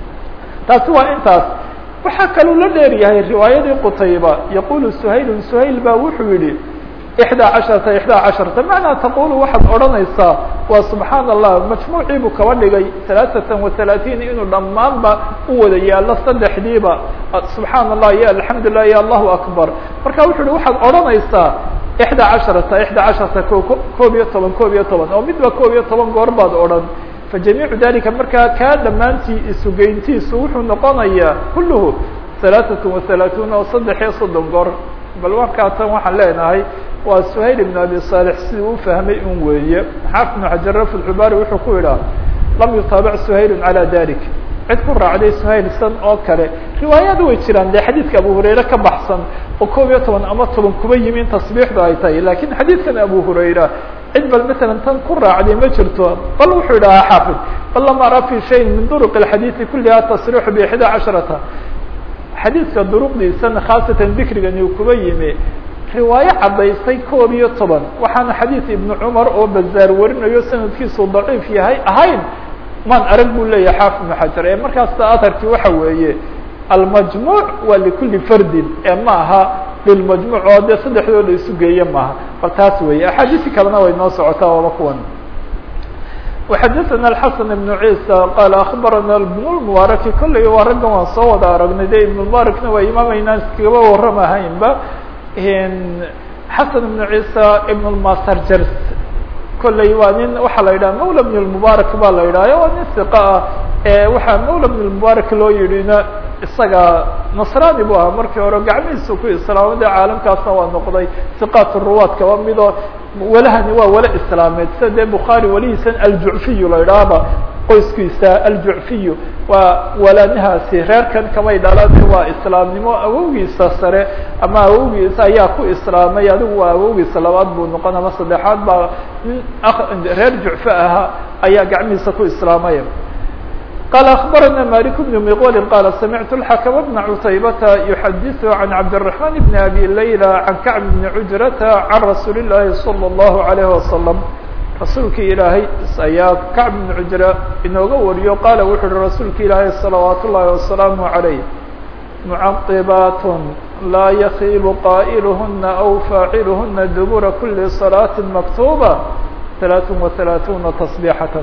taasi waa intaas waxaa kaluu la dheer yahay riwaayadii qutayba yaqulu سhayl سhayl baa wuxuu yihi إحدى عشhرaةa إحدى عشhرaةa macnaa taqulu waxaad odhanaysaa waa subxaan الlah majmuucii buu kaba dhigay ثaلaثaةa وaثaلaaثiin inuu dhammaanba u wada yaalo saddexdiiba subxaan الlah ya alxamdu لlah ya allahu akbar marka wuxuu hi waxaad odhanaysaa إحدى عشhرaةa إحدى عشhرaةa koob iyo toban koob iyo toban oo midba koob iyo toban goor baad odhan فجamيiع dalika markaa kaa dhammaantii isugeyntiisu wuxuu noqonayaa kulhu ثaلaثaة وaثaلaaثuuna oo saddex iyo soddon goor bal markaa tan waxaan leenahay waa سhayl بن abi صالح sidii u fahmay un weeye xaafid بن xajar rafulxubaari wuxuu ku yidhaha lam yutaaبع سhayl عalى dalik cid ku raacday سhayl san oo kale riwaayaad way jiraan dee xadiidka abu hurayre ka baxsan oo koob iyo toban ama toban kuba yimi in tasbiixdu ay tahay lakin xadiidkan abu hurayra cid bal mثala tan ku raacday ma jirto bal wuxuu yidhahaa xaafid bal lama ara fi shayin min duruq الxadiiثi kuliha tasriixu بإحدى عشhرaةa xadiidka duruqdiisana khaasatan dikrigani uu kuba yimi riwaayo caddaysay koob iyo toban waxaana xadiid ibnu cumar oo bazaar warinayo sanadkiisu daciif yahay ahayn maan arag buu leeyahay xaafid ibnu xajar ee markaasta aharkii waxa weeye almajmuuc waa likuli fardin ee ma aha lilmajmuuc oo dee saddexdoo la isu geeye maaha bal taas weeye axaadiisi kalena way noo socotaa waaba kuwan وxadثna الحسن بن عيسى qال أخbarana بن المبارك kolley waa raggan waan soo wada aragnay de iبن مباركna waa imaameynaa iskagaba waramahaynba xaسن بن عيسى iبن المasrjers kolley waa nin waxaa la yidhaha mawlى بن المبارك baa la yidhahyo waa nin ثiqa ah waxaa mawlى بن المبارك loo yidhina isaga nasraani bu ahaa markii hore gacmihiisu ku islaamay dee caalamkaasna waa noqday hiqaat ruwaad kaba mido walahani waa wala islaameed sida dee bukhaari welihiisan aljucfiyu la idhaahba qoyskiisa aljucfiyu waa walaanahaasi reerkan kamay dhalan waa islaamnimo awowgiisa sare ama awowgiisa ayaa ku islaamay adigu waa awowgiisa labaad buu noqon ama saddexaad baa reer jucfe ahaa ayaa gacmihiisa ku islaamay قال أخبرنا مالك بن مغول قال سمعت الحكم بن عتيبة يحدث عن عبد الرحمن بن أبي ليلى عن كعب بن عجرة عن رسول الله صلى الله عليه وسلم رسولك إلهي سيا كعب بن عجرة إنه وريو قال وحر رسولك إلهي صلوات الله وسلامه عليه معقبات لا يخيب قائلهن أو فاعلهن دبر كل صلاة مكتوبة ثلاث وثلاثون تصبيحة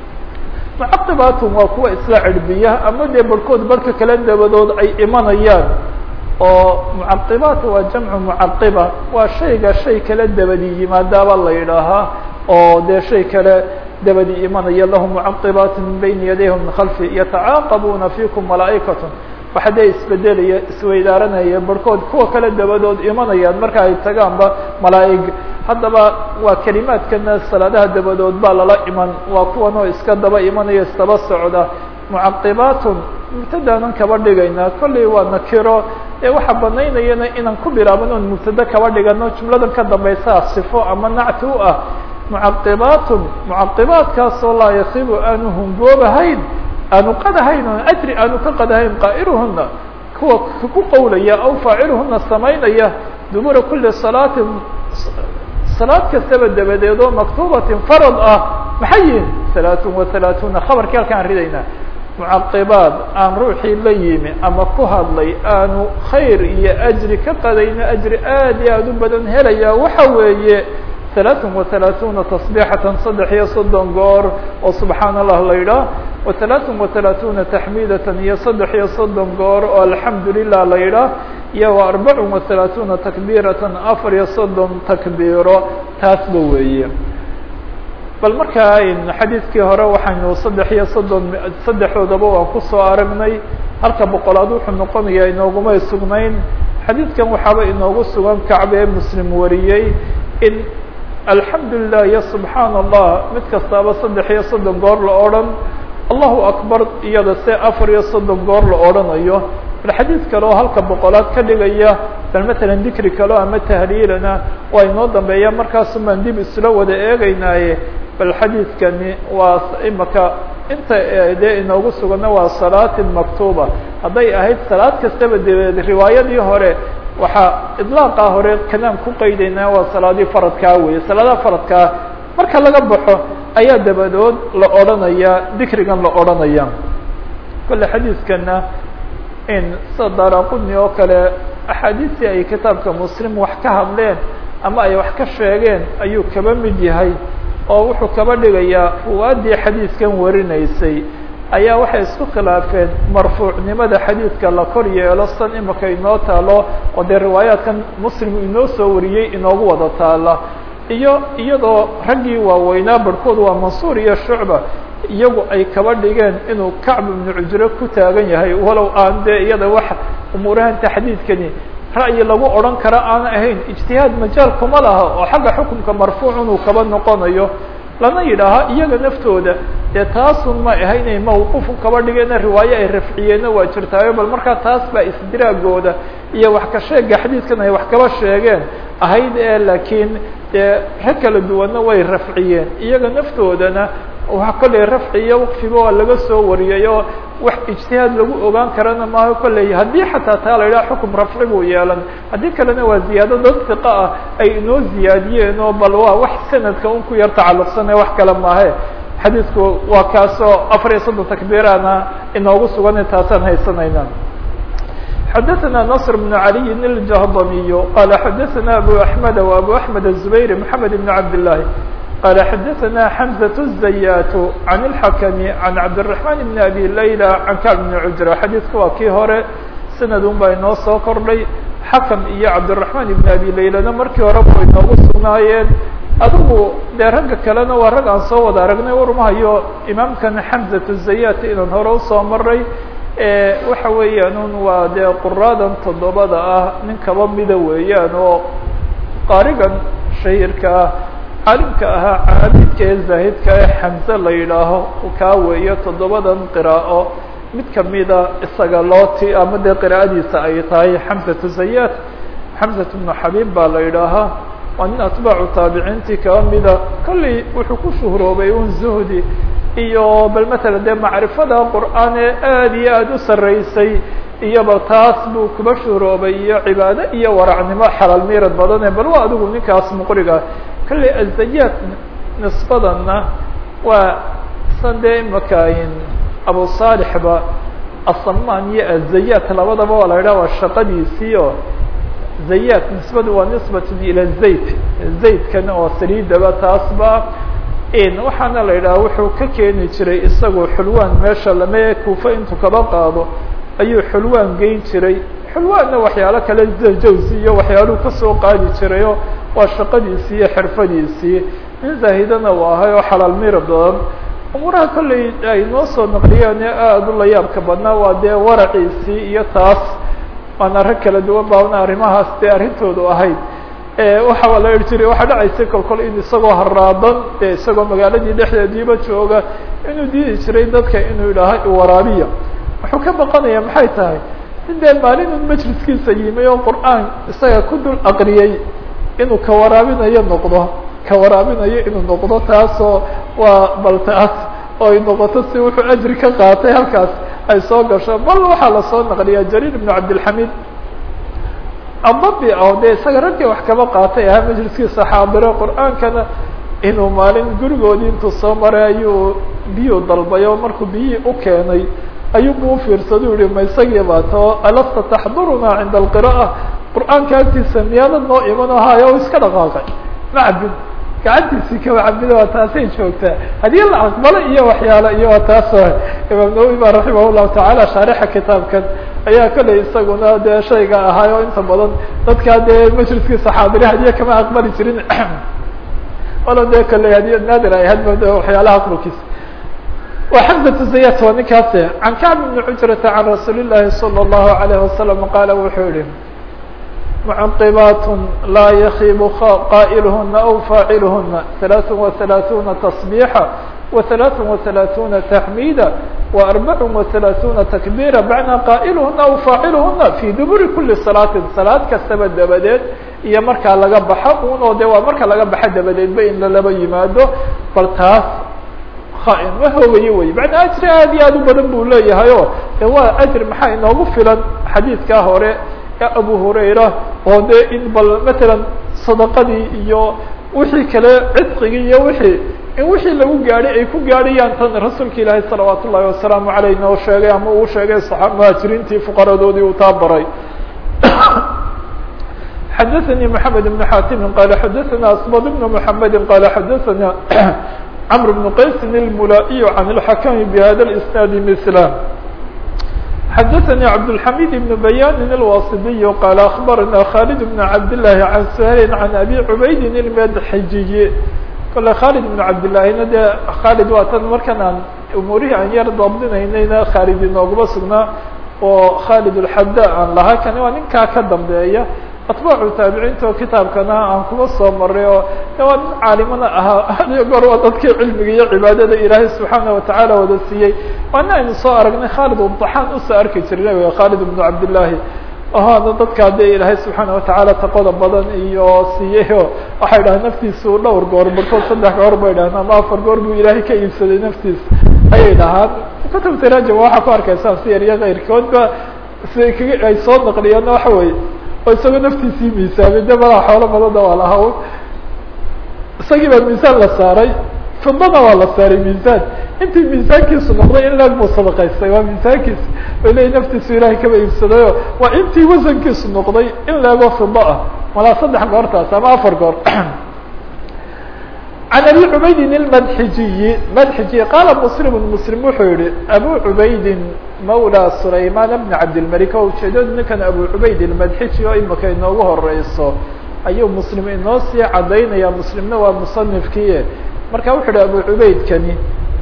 mucaqibaatun waa kuwa isla cirbiya ama dee barhkood barhka kala dabadood ay imanayaan oo mucaqibaat waa jamcu mucaqiba waa shayga shay kala dabadi yimaadaaba la yidhaahaa oo dee shay kale dabadi imanaya lahum mucaqibaat min bayni yadayhim min khalfi yatacaaqabuuna fiikum malaa'ikatun waxa dee isbedelaya isweydaaranaya barhkood kuwa kala dabadood imanayaan marka ay tagaanba malaa'ig haddaba waa kelimaadkana salaadaha dabadood baa lala iman waa kuwan oo iska daba imanaya isdaba socda mucaqibaatun mubtadaanan kaba dhigaynaa kollay waa nakiro ee waxaa banaynayana inaan ku bilaaban oon mubtado kaba dhigano jumladan ka dambaysaa sifo ama nacti u ah mucaqibaatun mucaqibaadkaasoo laa yakibu aanu hungoobahayn aanu qadahayn oon ajri aanu ka qadahayn qaa'iluhuna kuwa ku qowlaya aw faaciluhuna samaynaya dubura kuli salaatin salaad kastaba dabadeed oo maktuubatin farad ah maxay yihin halaaثun wa halaaثuuna khabarkii halkaan ridaynaa mucaqibaad aan ruuxii la yimi ama ku hadlay aanu khayr iyo ajri ka qadayno ajri aad iyo aad u badan helaya waxa weeye halaaثun wa halaaثuuna tasbiixatan saddex iyo soddon goor oo subxaan allah la yidhaah wa halaaثun wa halaaثuuna taxmiidatan iyo saddex iyo soddon goor oo alxamdu lilah la yidhaah iyo wa arbacun wa halaaثuuna takbiiratan afar iyo soddon takbiiro taasba weeye bal markaa xadiidkii hore waxaynu saddex iyo soddon saddexdoodaba waan kusoo aragnay halka boqolaad wuxuu noqonayaa inoogumay sugnayn xadiidkan waxaaba inoogu sugan kacbe muslim wariyey in alxamdu lilah iyo subxaan allah mid kastaaba saddex iyo soddon goor la odhan allahu akbar iyada se afar iyo soddon goor la odhanayo bal xadiid kale oo halka boqolaad ka dhigaya bal matalan dikri kaleo ama tahliilana waa inoo dambeeya markaasu baan dib isla wada eegeynaaye bal xadiidkani waa imaka inta dee inoogu sugana waa salaatin maktuuba hadday ahayd salaad kastaba dabeed riwaayadii hore waxaa idlaaqa hore kanaan ku qaydaynaa waa salaadii faradkaa weye salaadaha faradkaa marka laga baxo ayaa dabadood la odhanaya dikrigan la odhanaya kole xadiidkana in sida daraquni oo kale axaadiistii ay kitaabka muslim wax ka hadleen ama ay wax ka sheegeen ayuu kaba mid yahay oo wuxuu kaba dhigayaa ruwaadii xadiidkan warinaysay ayaa waxay isku khilaafeen marfuucnimada xadiidka la kor yeelo san imaka inoo taalo oo dee riwaayaadkan muslim inoo soo wariyey inoogu wada taala iyo iyadoo raggii waaweynaa barhkood waa mansuur iyo shucba iyagu ay kaba dhigeen inuu kacb ibnu cujre ku taagan yahay walow aan dee iyada wax umuurahan taxdiidkani ra'yi lagu odhan kara aan ahayn ijtihaad majaal kuma laha oo xagga xukunka marfuuc inuu kaba noqonayo lana yidhaaha iyaga naftooda dee taasun ma ahay inay mawquufu kaba dhigeena riwaayo ay rafciyeenna waa jirtaayo bal markaa taas baa isdiraagooda iyo wax ka sheega xadiidkan ay wax kaba sheegeen ahayd ee laakiin dee rag kala duwanna way rafciyeen iyaga naftoodana waa kolley rafci iyo waqfiba waa laga soo wariyay oo wax ijtihaad lagu ogaan karana maaha kolley haddii xataa taa la yidhaha xukum rafci buu yeelan haddii kalena waa ziyaado dad fiqa ah ay inoo ziyaadiyeen oo bal waa wax sanadka un ku yar tacalluqsan ee wax kale maahe xadiidku waa kaasoo afar iyo soddon takbiirana inoogu sugan taasaan haysanayna xadaثna نصر بن علي الجهضمي qال xadaثna أbو أحمد وأbو أحمد الزبير محمد بن عبد الله قال xadaثna حمزة الزyات عن الحكم عن عبدالرحمن بن أبي ليلى عن كعب بن عجرة xadiidka waa kii hore sanadun baa inoo soo kordhay xakم iyo cabdالرحمن بن أبي laylana markii hore way inoogu sugnaayeen adigu dee ragga kalena waa rag aan soo wada aragnay warmahayo imaamkan حمزة الزyات inaan hore usoo maray waxa weeyaan un waa dee quraadan toddobada ah nin kaba mida weeyaan oo qaarigan shahirka ah caalimka ahaa caabidka ee zaahidka ee xamse la yidhaaho kaa weeyo toddobadan qiraa'o mid kamida isaga looti ama dee qiraa'adiisa ay tahay xamsatu zayaad xamsat bnu xabiib baa la yidhaahaa waa nin atbaacu taabiciintii kaba mida kolley wuxuu ku shuhroobay un zuhdi iyo bal matala dee macrifada qur'aan ee aada iyo aada u sarreysay iyoba taas buu kuba shuhroobay iyo cibaado iyo waracnimo xalaal miirad badane bal waa adigu ninkaas muqriga kolley azayaad nisbadanna waa san dee imakain abu saalixba asamaan iyo azayaad labadaba waa la yidhaha waa shaqadiisii oo zayaad nisbadu waa nisbatun ila zayt zaydkan oo saliidaba taasba waxaana la yidhaha wuxuu ka keeni jiray isagoo xulwaan meesha lame kuufa intuu kaba qaado ayuu xulwaan geyn jiray xulwaanna waxyaalo kale jawsi iyo waxyaaluhu kasoo qaadi jirayo waa shaqadiisii iyo xirfadiisii nin zaahidana u ahay oo xalaal mira badan umuuraha kolley ay noo soo naqliyeen ee aada u la yaabka badnaa waa dee waraciisii iyo taas waana rag kala duwan baana arrimahaas dee arrintoodu ahayd waxaa la ihi jiray waxaa dhacaysay kolkol in isagoo haraadan dee isagoo magaaladii dhexdeediiba jooga inuu diidi jiray dadka inuu idhaaha waraabiya wuxuu ka baqanaya maxay tahay in dee maalin un majliskiisa yimi oo qur'aan isaga ku dul aqriyey inuu ka waraabinayo noqdo ka waraabinayo inuu noqdo taasoo waa bal taas oo ay noqoto si wuxuu ajri ka qaatay halkaas ay soo gasho bal waxaa lasoo naqliyaa jariir ibnu cabdilxamiid adabi oo dee isaga raggii wax kaba qaatay ahaa majliskiisa xaadiro qur'aankana inuu maalin gurigoodii intuu soo maray ayuu biyuu dalbay oo markuu biyihii u keenay ayuubu ufiirsada u yihi ma isagii baato alasta taxdurunaa cinda alqira'a qur'aanka agtiisa miyaanad noo iman o haya o iska dhaqaaqay ma cabin gacantiisii kaba cabida waa taasay joogtaa haddii la aqbalo iyo waxyaalo iyo waa taas imaam nawowi ba raximah llahu tacaala shaarixa kitaabkan ayaa kolley isaguna dee shayga ahaay oo inta badan dadkaa dee majliskiisa xaadiri hadiye kama aqbali jirin walo dee kolley hadiye naadir ay ahayd mooda waxyaalaha aqbalkiisa wa xamsatu zayat waa ninkaasi can kacb bni cujrata can rasuuli llahi salى اllahu alayh wasalam qaala wuxuu yihi معقبات لا يخيب قائلهن أو فاعلهن ثلاث وثلاثون تصبيحا وثلاث وثلاثون تحميدا وأربع وثلاثون تكبيرا معنى قائلهن أو فاعلهن في دبر كل صلاة صلاة كسب الدبدات iyo markaa laga baxa un oo de waa marka laga baxa dabadeedba in lalaba yimaado bal taas khain wa hoogaye wey macnaa ajri aad iyo aad u badan buu leeyahay o de waa ajri maxaa inoogu filan xadiidkaa hore abu hurayra oo de in bal matalan sadaqadii iyo wixii kale cidqigii iyo wixii in wixii lagu gaadhay ay ku gaadhayaan tan rasuulka ilaahay salawaat ullahi wasalaamu aleyh noo sheegay ama uu sheegay saxaab muhaajiriintii fuqaradoodii uu taabaray xadaثnي محamed بن xatim qala xadaثna asbad بn محamedi qala xadaثna cmr بن qays الmulaaئي عan الxakm bhada الاسناad mثla xadaثnي cabdالحamid بن bayan الwasidiy qala aخbarna khالد بن cabd للahi عan shl عan abi cubayd الmadxijiy kole khالد بن cabd لlahina de khaalid waa tan markan aan umuurihii aan yar dabdinaynayna khaalid inooguma sugnaa oo khaalid الxada aan lahaa kani waa ninkaa ka dambeeya atbaacu taabiciinta oo kitaabkana aan kuma soo maray oo waa nin caalimana ahaa hadiyo goor waa dadkii cilmiga iyo cibaadada ilaahay subxaana watacaala wada siiyey waana aynu soo aragnay khaalid umtaxaan usoo arki jirnay w khaalid ibnu cabdillaahi ohaana dadka dee ilaahay subxaana watacaala taqoda badan iyo siiyey o waxay dhahaan naftiisu dhowr goor barkood saddex goor bay dhahaan ama afar goor buu ilaahay ka iibsaday naftiisa ayay dhahaan kutub taraajim waxaa ku arkaysaan siyar iyo keyrkoodba si kaga ay soo naqliyaana waxa weye oo isagoo naftiisii miisaamay de malaha xoolo badana waa lahaa isagii baa miisaan la saaray fidana waa la saaray miisaan intii miisaankiisu noqday in leeg buu sadaqaystay waa miisaankiisa o leey naftiisu ilaahay kaba iibsadayo waa intii wasankiisu noqday in leegoo fido ah malaa saddex goortaas ama afar goor can abi cubaydin اmadxijiyi madxijiy qaala muslim muslim wuxuu yihi abu cubaydin mawla sulayman bn cabdilmalik oo ujeedadu ninkan abu cubayd ilmadxiji oo imika inoogu horeyso ayuu muslim inoo sii cadaynaya muslimna waa musanifkii marka wuxuu yihi abu cubaydkani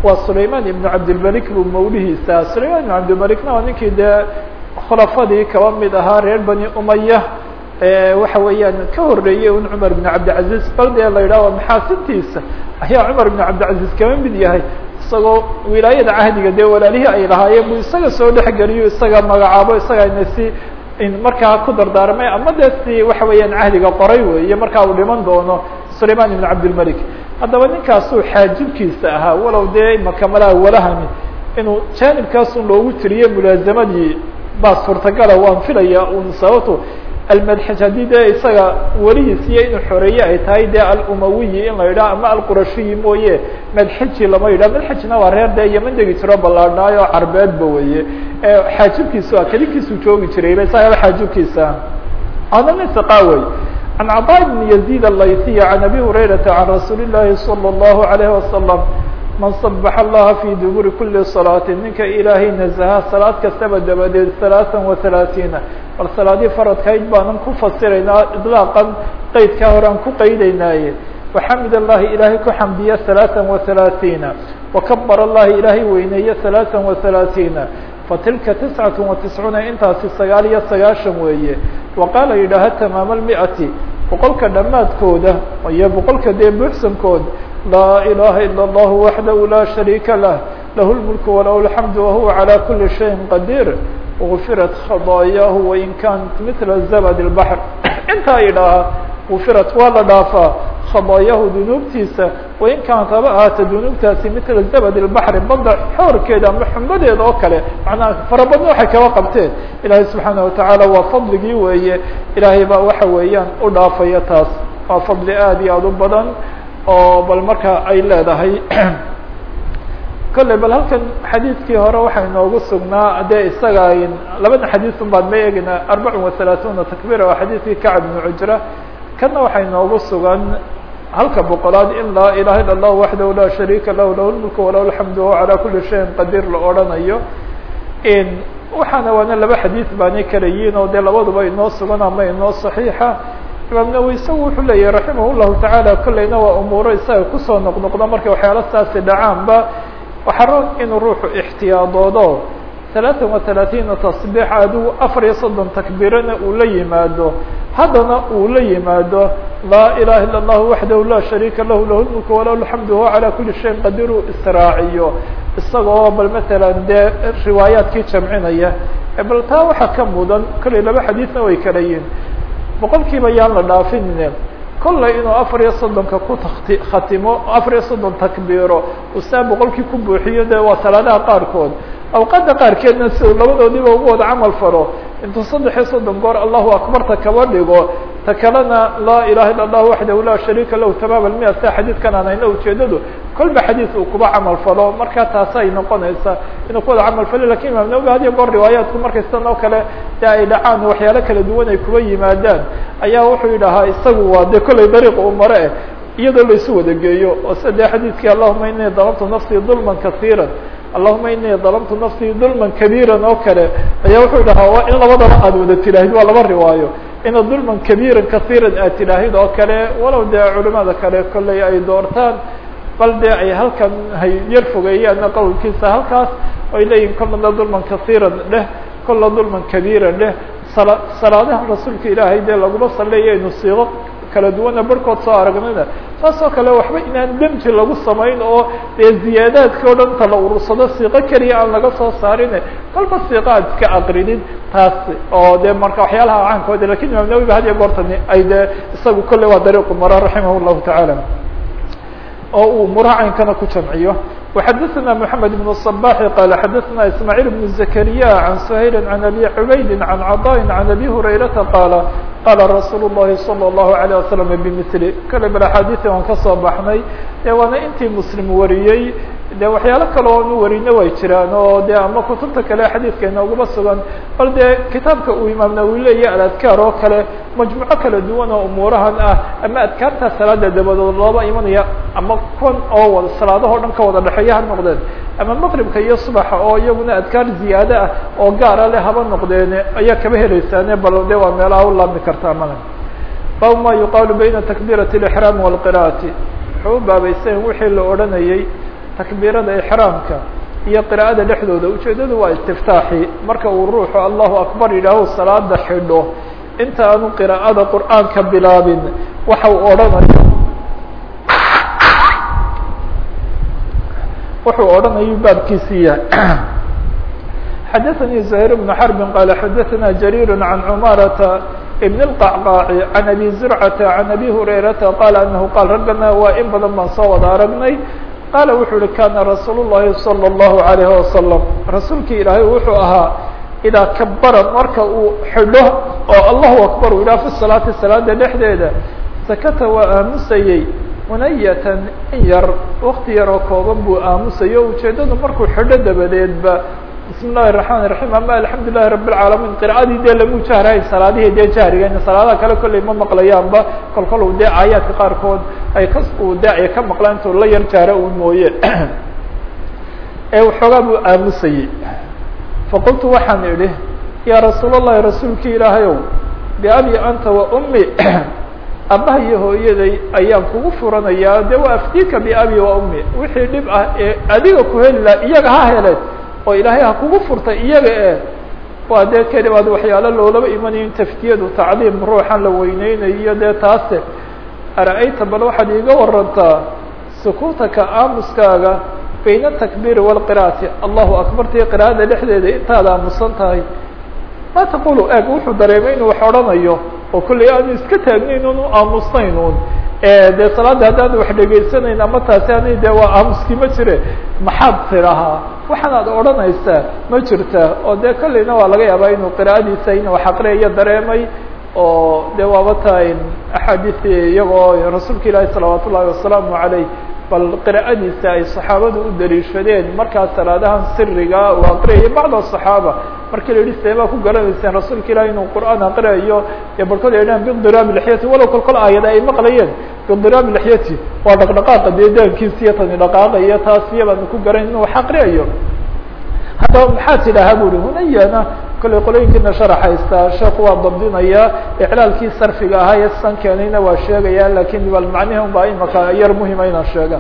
waa sulayman ibnu cabdilmalik buu mawlihiisa sulayman ibnu cabdilmalikna waa ninkii dee khulafadii kaba mid ahaa reer bani umaya waxa weeyaan ka horeeyey un cumar ibn cabdilcaziz bal dee la yidhaho maxaasintiisa ayaa cumar ibn cabdilcaziz kama mid yahay isagoo wilaayada cahdiga dee walaalihii ay lahaayeen buu isaga soo dhexgeliyo isaga magacaabo isagana si markaa ku dardaarmay ama dee si waxa weeyaan cahdiga qoray weeye markaa uu dhiman doono sulayman ibn cabdilmalik haddaba ninkaasuu xaajibkiisa ahaa walow dee imakamalaha walahani inuu jaanibkaasun loogu tiriye mulaazamadii baa suurtagala waan filaya un sababto almadxaj haddii dee isaga welihiisiyo inuu xoreeye ay tahay dee alumawiyi in la yidhaha ama alqurashiyi mooye madxaji lama yidhaha madxajna waa reer dee yaman degi jiro ballaadhnaayo o carbeedba weye xaajibkiisu kelinkiisuu joogi jirayba isagaba xaajibkiisa ana nin saqaawey can caطaa bn yazid alaytiy can abi hurayrata can rasuuli الlahi salى الlahu عalayه wasalam man صbax allaha fi duburi kuli salaaةi ninka ilaahay naزaha salaad kastaba dabadeed ثalaaثa وaثalaaثiina bal salaadii faradkayd baanan ku fasiraynaa iطlaaqan qeydkaa horean ku qeydaynaaye waxamid allahi ilaahay ku xamdiya ثalaaثa وaثalaaثiina wakabr allahi ilaahay weyneeye ثalaaثa وaثalaaثiina fatilka tiscaة وatiscuuna intaasi sagaal iyo sagaashan weeye waqaala yidhaaha tamaam اlmiati boqolka dhammaadkooda iyo boqolka dee buuxsankood laa ilaha ilا اllah waxdahu laa shariika lah lahu اlmulk walahu اlxamd wahuwa calى kuli shayin qadiir gufirat khadaayahu wain kanat mila zabd اlbaحr intaa idhaaha gufirat waa la dhaafaa khadaayahu dunuubtiisa wain kaanat haba ahaata dunuubtaasi mila zabd اlbaحri badda xoorkeeda ama xumbadeeda oo kale manaa farabadna waxay kaba qabteen ilaahay subxaanaه watacaala waa fadligii weeye ilaahay baa waxa weeyaan u dhaafaya taas waa fadli aad iyo aad u badan oo bal marka ay leedahay kolley bal halkan xadiidkii hore waxaa inoogu sugnaa dee isaga labada xadiis un baan ma eegina arbacun وaثalaaثuuna takbira waa xadiidkii kacb bnu cujra kana waxaa inoogu sugan halka boqolaad in laa ilaha ilا الlah waxdahu laa shariika lah lahu اlmulk walahu اlxamd wahuwa calى kuli shayin qadiir la odhanayo waxaana waana laba xadiid baanay kala yihiin oo dee labaduba inoo sugan ama inoo صaxiixa imaam nawi isagu wuxuu leeyahay raximah llahu tacaala kolleyna waa umuuro isaga kusoo noqnoqda markay waxyaala saasi dhacaanba waxaa roon inuu ruuxu ixtiyaadoodo ثalaaثan وaثalaaثiina tasbiix adigu afar iyo soddon takbiirana uu la yimaado haddana uu la yimaado laa ilaha ilا الlah waxdahu laa shariika lah lahu اlmulk walahu اlxamd wahuwa calى kuli shayin qadiir uu israaciyo isagoo bal matala dee riwaayaadkii jamcinaya bal taa waxaa ka mudan kolley laba xadiidna way kala yihin boqol kiiba yaan la dhaafinin kolley inuu afar iyo soddonka ku takti khatimo afar iyo soddon takbiiro uu saa boqolkii ku buuxiyo dee waa salaadaha qaarkood awqaadda qaarkeedna si uu labadoodiiba ugu wada camal faro intuu saddex iyo soddon goor allahu akbarta kaba dhigo ta kalena laa ilaha illa اllah waxdahu laa shariika lahu tamaam almia sia xadiidkan aan hayna ujeedadu kolba xadiid uu kuba camal falo markaa taasa ay noqonaysa inuu ku wada camal falo lakin imaam nawowi had iyo goor riwaayaadku markay sidan oo kale dee ay dhacaan waxyaalo kala duwan ay kuba yimaadaan ayaa wuxuu yidhahaa isagu waa dee kolley dariiqa u mare eh iyadoo laisu wada geeyo oo sida dee xadiidkii allahuma inii dalabtu nafsii dulman kasiira allahuma inii dalabtu nafsii dulman kabiiran oo kale ayaa wuxuu dhahaa waa in labadaba aad wada tidaahid waa laba riwaayo ina dulman kabiiran kasiiran aad tidaahid oo kale walow dee culimada kale kolley ay doortaan bal dee ay halkan hay yar fogeeyaanna qowlkiisa halkaas ay leeyihin kolna dulman kasiiran dheh kolla dulman kabiiran dheh sala salaadaha rasuulka ilaahay dee laguma saleeyaynu siiqo kala duwana barhkood soo aragnayna saas oo kale waxba inaan demji lagu samayn oo dee ziyaadaadka o dhan ta la urursado siiqo keliya aan laga soo saarine kolba siiqo aad iska aqridin taas oo dee marka waxyaalaha caankooda lakin imaam nawowi ba had iyo goortani ay dee isagu kolley waa dariiqu mara raximah llahu tacaala oo uu muraacankana ku jamciyo وxadثna محamed بن الصباح qال xadثna ismاعيل بن زكريا عن سhayل عن أbي عbayd عن cطاء عن أbي هريرةa qاaل qاla رasuل الlahi صلى الله عليه وسلم بmثل kale bal axاadiثi waan kasoo baxnay de waana intii mslim wariyey de waxyaalo kale oonu warine way jiraan oo de ama kutubta kale xadiidka inooguma sugan bal dee kitaabka uu imaam nawowi leeyahy aladkaar oo kale majmuuco kala duwan oo umuurahan ah ama adkaarta salaada dabadood looba imanaya ama kuwan oo wada salaadahoo dhan ka wada dhexeeya ha noqdeen ama maqribka iyo subaxa oo iyaguna adkaar ziyaado ah oo gaara leh haba noqdeene ayaa kaba heleysaane bal de waa meelaha u laabmi kartaa malan bab ma yuqaalu bayna takbiirati اlixraam wاlqira'ati wuxuu u baabaysan wixii la odhanayey takbiirada ixraamka iyo qira'ada dhexdooda ujeedadu waa istiftaaxi marka uu ruuxu allahu akbar yidhaaho salaada xidho inta aanu qira'ada qur'aanka bilaabin waxa uu odhanayo wuxuu odhanayu baabkiisiiya xadaثnي زهير بن حرب qال xadaثna جرير عن cمارة بن القعقاع عن أبي زرعة عن أبي هريرةa qال أنه qال raggana waa in badan baan soo wada aragnay qاala wuxuu uhi kana رasuul الlahi صلى الله عليه وسلم rasuulkii ilaahay wuxuu ahaa idaa kabara marka uu xidho oo allahu akbar u idhaha fi salaati salaada dhexdeeda sakata waa aamusayey munayatan in yar wakti yaroo kooban buu aamusayo ujeedadu markuu xidho dabadeedba bismi illahi الرaحman الرaحيم ama alxamdu lilahi rab الcaalamiin qira'adii dee lamu jahrayn salaadihii dee jahrigeena salaadaha kale kolley ma maqlayaanba kol kol dee aayaadka qaarkood ay ka uu daaciya ka maqlaan intuu la yar jahra un mooye ee waxoogaa buu aamusayey faqultu waxaan idhi yaa rasuul الlahi rasuulkii ilaahayow biabi anta wa ummi abaha iyo hooyaday ayaan kugu furanayaa de waa aftiika biabi wa ummi wixii dhib ah ee adiga ku heli laha iyaga ha hele oo ilaahay ha kugu furtay iyaga e waa dee kelibaad waxyaalo loolaba imanayo in taftiyadu tacdiim ruuxan la weyneynayo dee taase ara-ayta bal waxaad iiga warantaa sukuutaka aamuskaaga bayna atakbiiri wاlqira'ati allahu akbarti qira'ada dhexdeeda intaad aamusan tahay ma taqulu eg wuxuu dareemay inuu wax odhanayo oo kolley aanu iska taagnayn un u aamusnayn un dee salaada haddaan wax dhegaysanayn ama taasi ani de waa aamuskii ma jire maxaad tirahaa waxaanaad odhanaysaa ma jirta oo dee kolleyna waa laga yaabaa inuu qira'adiisa in wax aqriyayo dareemay oo de waaba tahay axaadiisi iyagoo rasuulka ilaahi salawaat ullahi wasalaamu عaleyh bal qira'adiisa ay saxaabadu u daliishadeen markaas salaadahan siriga uu aqriyayay bacd aصaxaaba markii la yihi seebaa ku garanayseen rasuulka ilahi inuu qur'aan aqriyayo ee barkood ay dhahan bidiraabi lixyati walow kol kol aayada ay maqlayeen bidiraabi lixyati waa dhaqdhaqaaqa dee daankiisa iyo tani dhaqaaqaya taas iyabaanu ku garan inuu wax aqriyayo haddaba maxaa tidhaahaa bu uhi hunayana kolley qolooyinkiina sharaxaysta sheeku waa dabdinaya iclaalkii sarfiga ahaa ee san keenayna waa sheegaya lakin bal macnihi un baa imaka yar muhima inaan sheega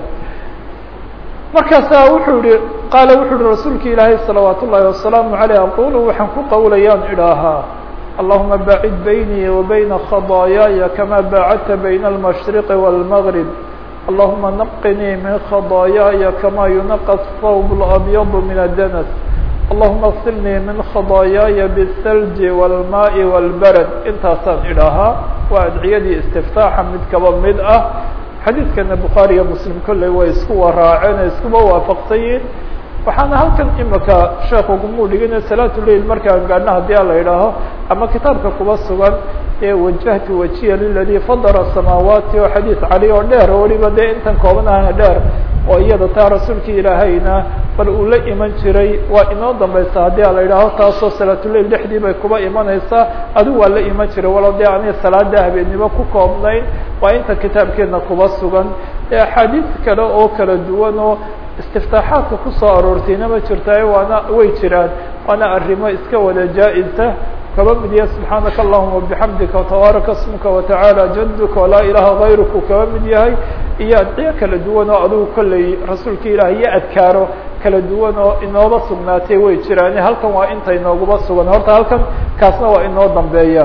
markaasa wuxuu yihi qaala wuxuu yihi rasuulki ilaahay salawaat ullahi wasalaamu aleyh aqulu waxaan ku qawlayaan idhaahaa allahuma baacid baynii wa bayna khadaayaaya kama baacadta bayna almashriqi wاlmagrib allahuma naqinii min khadaayaaya kama yunaqa thawb اlabyad min adanas allahuma اغsilnii min khadaayaaya bالthalji wاlmaai wاlbarad intaasaan idhaahaa waa adciyadii istiftaaxa mid kaba mid ah xadiidkana bukhaari iyo muslim kolley way isku waraaceen ee iskuba waafaqsayiin waxaana halkan imika sheekhu kumuu dhigina salaatu leil markaan gaadhna haddii a la idhaaho ama kitaabka kuba sugan ee wajahtu wajiya liladii fadara samaawaati oo xadiid cali oo dheer oo weliba dee intan kooban ahna dheer oo iyada taa rasuulkii ilaahayna bal uu la iman jiray waa inoo dambaysa haddii a la idhaaho taasoo salaatuleil dhexdii bay kuba imanaysaa adigu waa la iman jiray walow dee aniga salaada habeennimo ku koobnayn waa inta kitaabkeena kuba sugan ee axaadiis kale oo kala duwan oo istiftaaxaadka kusoo aroortayna ma jirtae waana way jiraan waana arrimo iska wada jaa-isa kaba mid yahay subxaanaka allahuma bixamdika tabaaraka smuka watacaala jadduka walaa ilaha gayruku kaba mid yahay iyo adciyo kala duwan oo adigu kolley rasuulka ilaah iyo adkaaro kala duwan oo inooba sugnaatay way jiraan halkan waa inta inooguba sugan horta halkan kaasna waa inoo dambeeya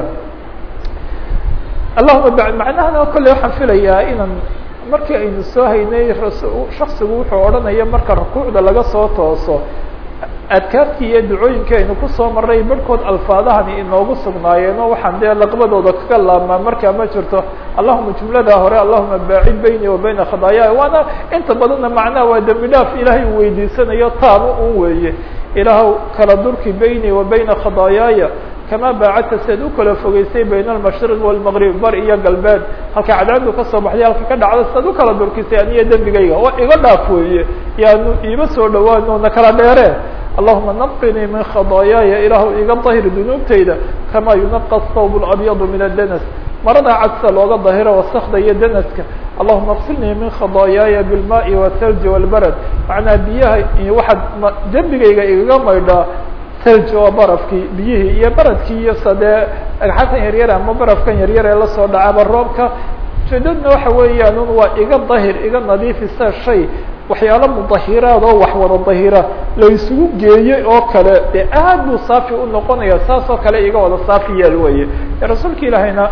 allahuma ba macnahana kolley waxaan filayaa inaan markii aynu soo haynay shaksigu wuxuu odhanaya marka rukuucda laga soo tooso adkaartii iyo ducooyinkii aynu kusoo maray barhkood alfaadahani inoogu sugnaayeen oo waxaan dee laqbadooda kaga laabmaa markaa ma jirto allahuma jumlada hore allahuma baacid bayni wa bayna khadaayaaya waana inta badanna macnaha waa dembi dhaaf ilaahay uu weydiisanayo taaba un weeye ilaahw kala durki bayni wa bayna khadaayaaya kama baacadta siad u kala fogeysay bayna almashriq wاlmaqrib bar iyo galbeed halka cadaaladu kasoo baxday halka ka dhacda siad u kala durkisay aniyo dembigayga waa iga dhaaf weeye yaanu iima soo dhawaano na kala dheere allahuma naqinii min khadaayaaya ilaahu iga dahir dunuubtayda kama yunaqa thawb اlabyadu min adanas marada cadsa looga dahiro wasakda iyo danaska allahuma qsilnii min khadaayaaya bilmaai wاthalji wاlbarad macnaa biyaha iyo waxaad dembigayga igaga maydhaa thalji waa barafkii biyihii iyo baradkii iyo sadee dhagxantan yaryar ama barafkan yaryar ee lasoo dhacaba roobka ujeedadna waxa weeyaan un waa iga dahir iga nadiifisa shay waxyaalo mudahiraad oo wax wada dahira la isugu geeyey oo kale dee aad buu saafi u noqonaya saas oo kale iga wada saafi yeel weye rasuulka ilaahayna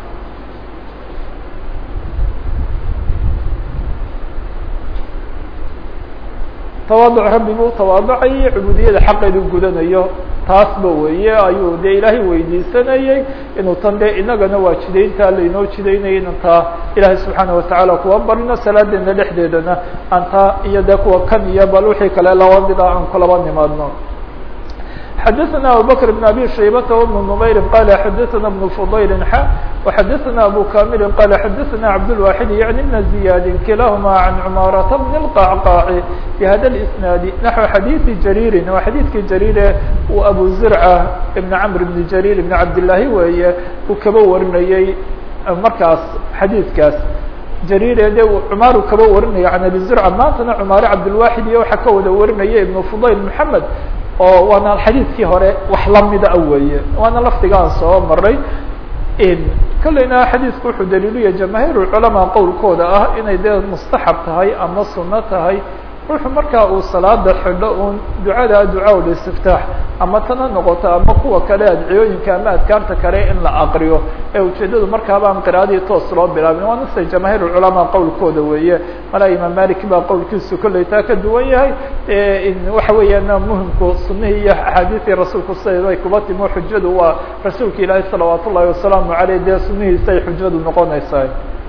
tawaaduc rabbi buu tawaaducayay cubuudiyada xaqeedu gudanayo taasba weeye ayuu dee ilaahay weydiisanayey inuu tan dee inagana waa jidayntaa lainoo jidaynayay inu taa ilaahay subxaana watacaala kuwa barino salaadeena dhexdeedana aan taa iyo dee kuwa kan iyo bal wixii kale laba mida aan kulaba nimaadno xadaثna abubكر بن abي شhaybة وبن نmayr qال xadaثna بن فضayl x وxadaثna abu kamil qال xadaثna cabdالواحد yعnي بن زiyاd kilahma عan cmaaraة بن الqعqاع بhada الاسناad نaحو xadيiثi jarيri waa xadiidkii jarيre uu abu زرcة بن cمr بن jarيr بن cabdالlahi weeye uu kaba warinayey markaas xadiidkaas jarيre de cmaaru kaba warinaya عan abi زرcة maantana cmaare cabdالواحid iyo waxa ka wada warinaya iبن فضayl محamed oo waana xadiidkii hore wax lamida weeye waana lafdigaan soo maray kolleyna xadiidku wuxuu daliilaya jamaahiir culamaa qowlkooda ah inay dee mustaxab tahay ama suno tahay ruuxu markaa uu salaada xidho un ducada ducaa listiftaax ama tana noqoto ama kuwa kale adciyooyinka ama adkaarta kale in la aqriyo ee ujeedadu markaaba aan qiraadii toos loo bilaabin waana sida jamaahiir culamaa qowlkooda weeye mala imaam malik baa qowlkiisu kolley taa ka duwan yahay waxa weeyaan muhimku sunihii iyo axaadiistii rasuulku siday kuba timo xujadu waa rasuulka ilaahi salawaat ullahi wasalaamu aleyh dee sunihiisay xujadu noqonaysaa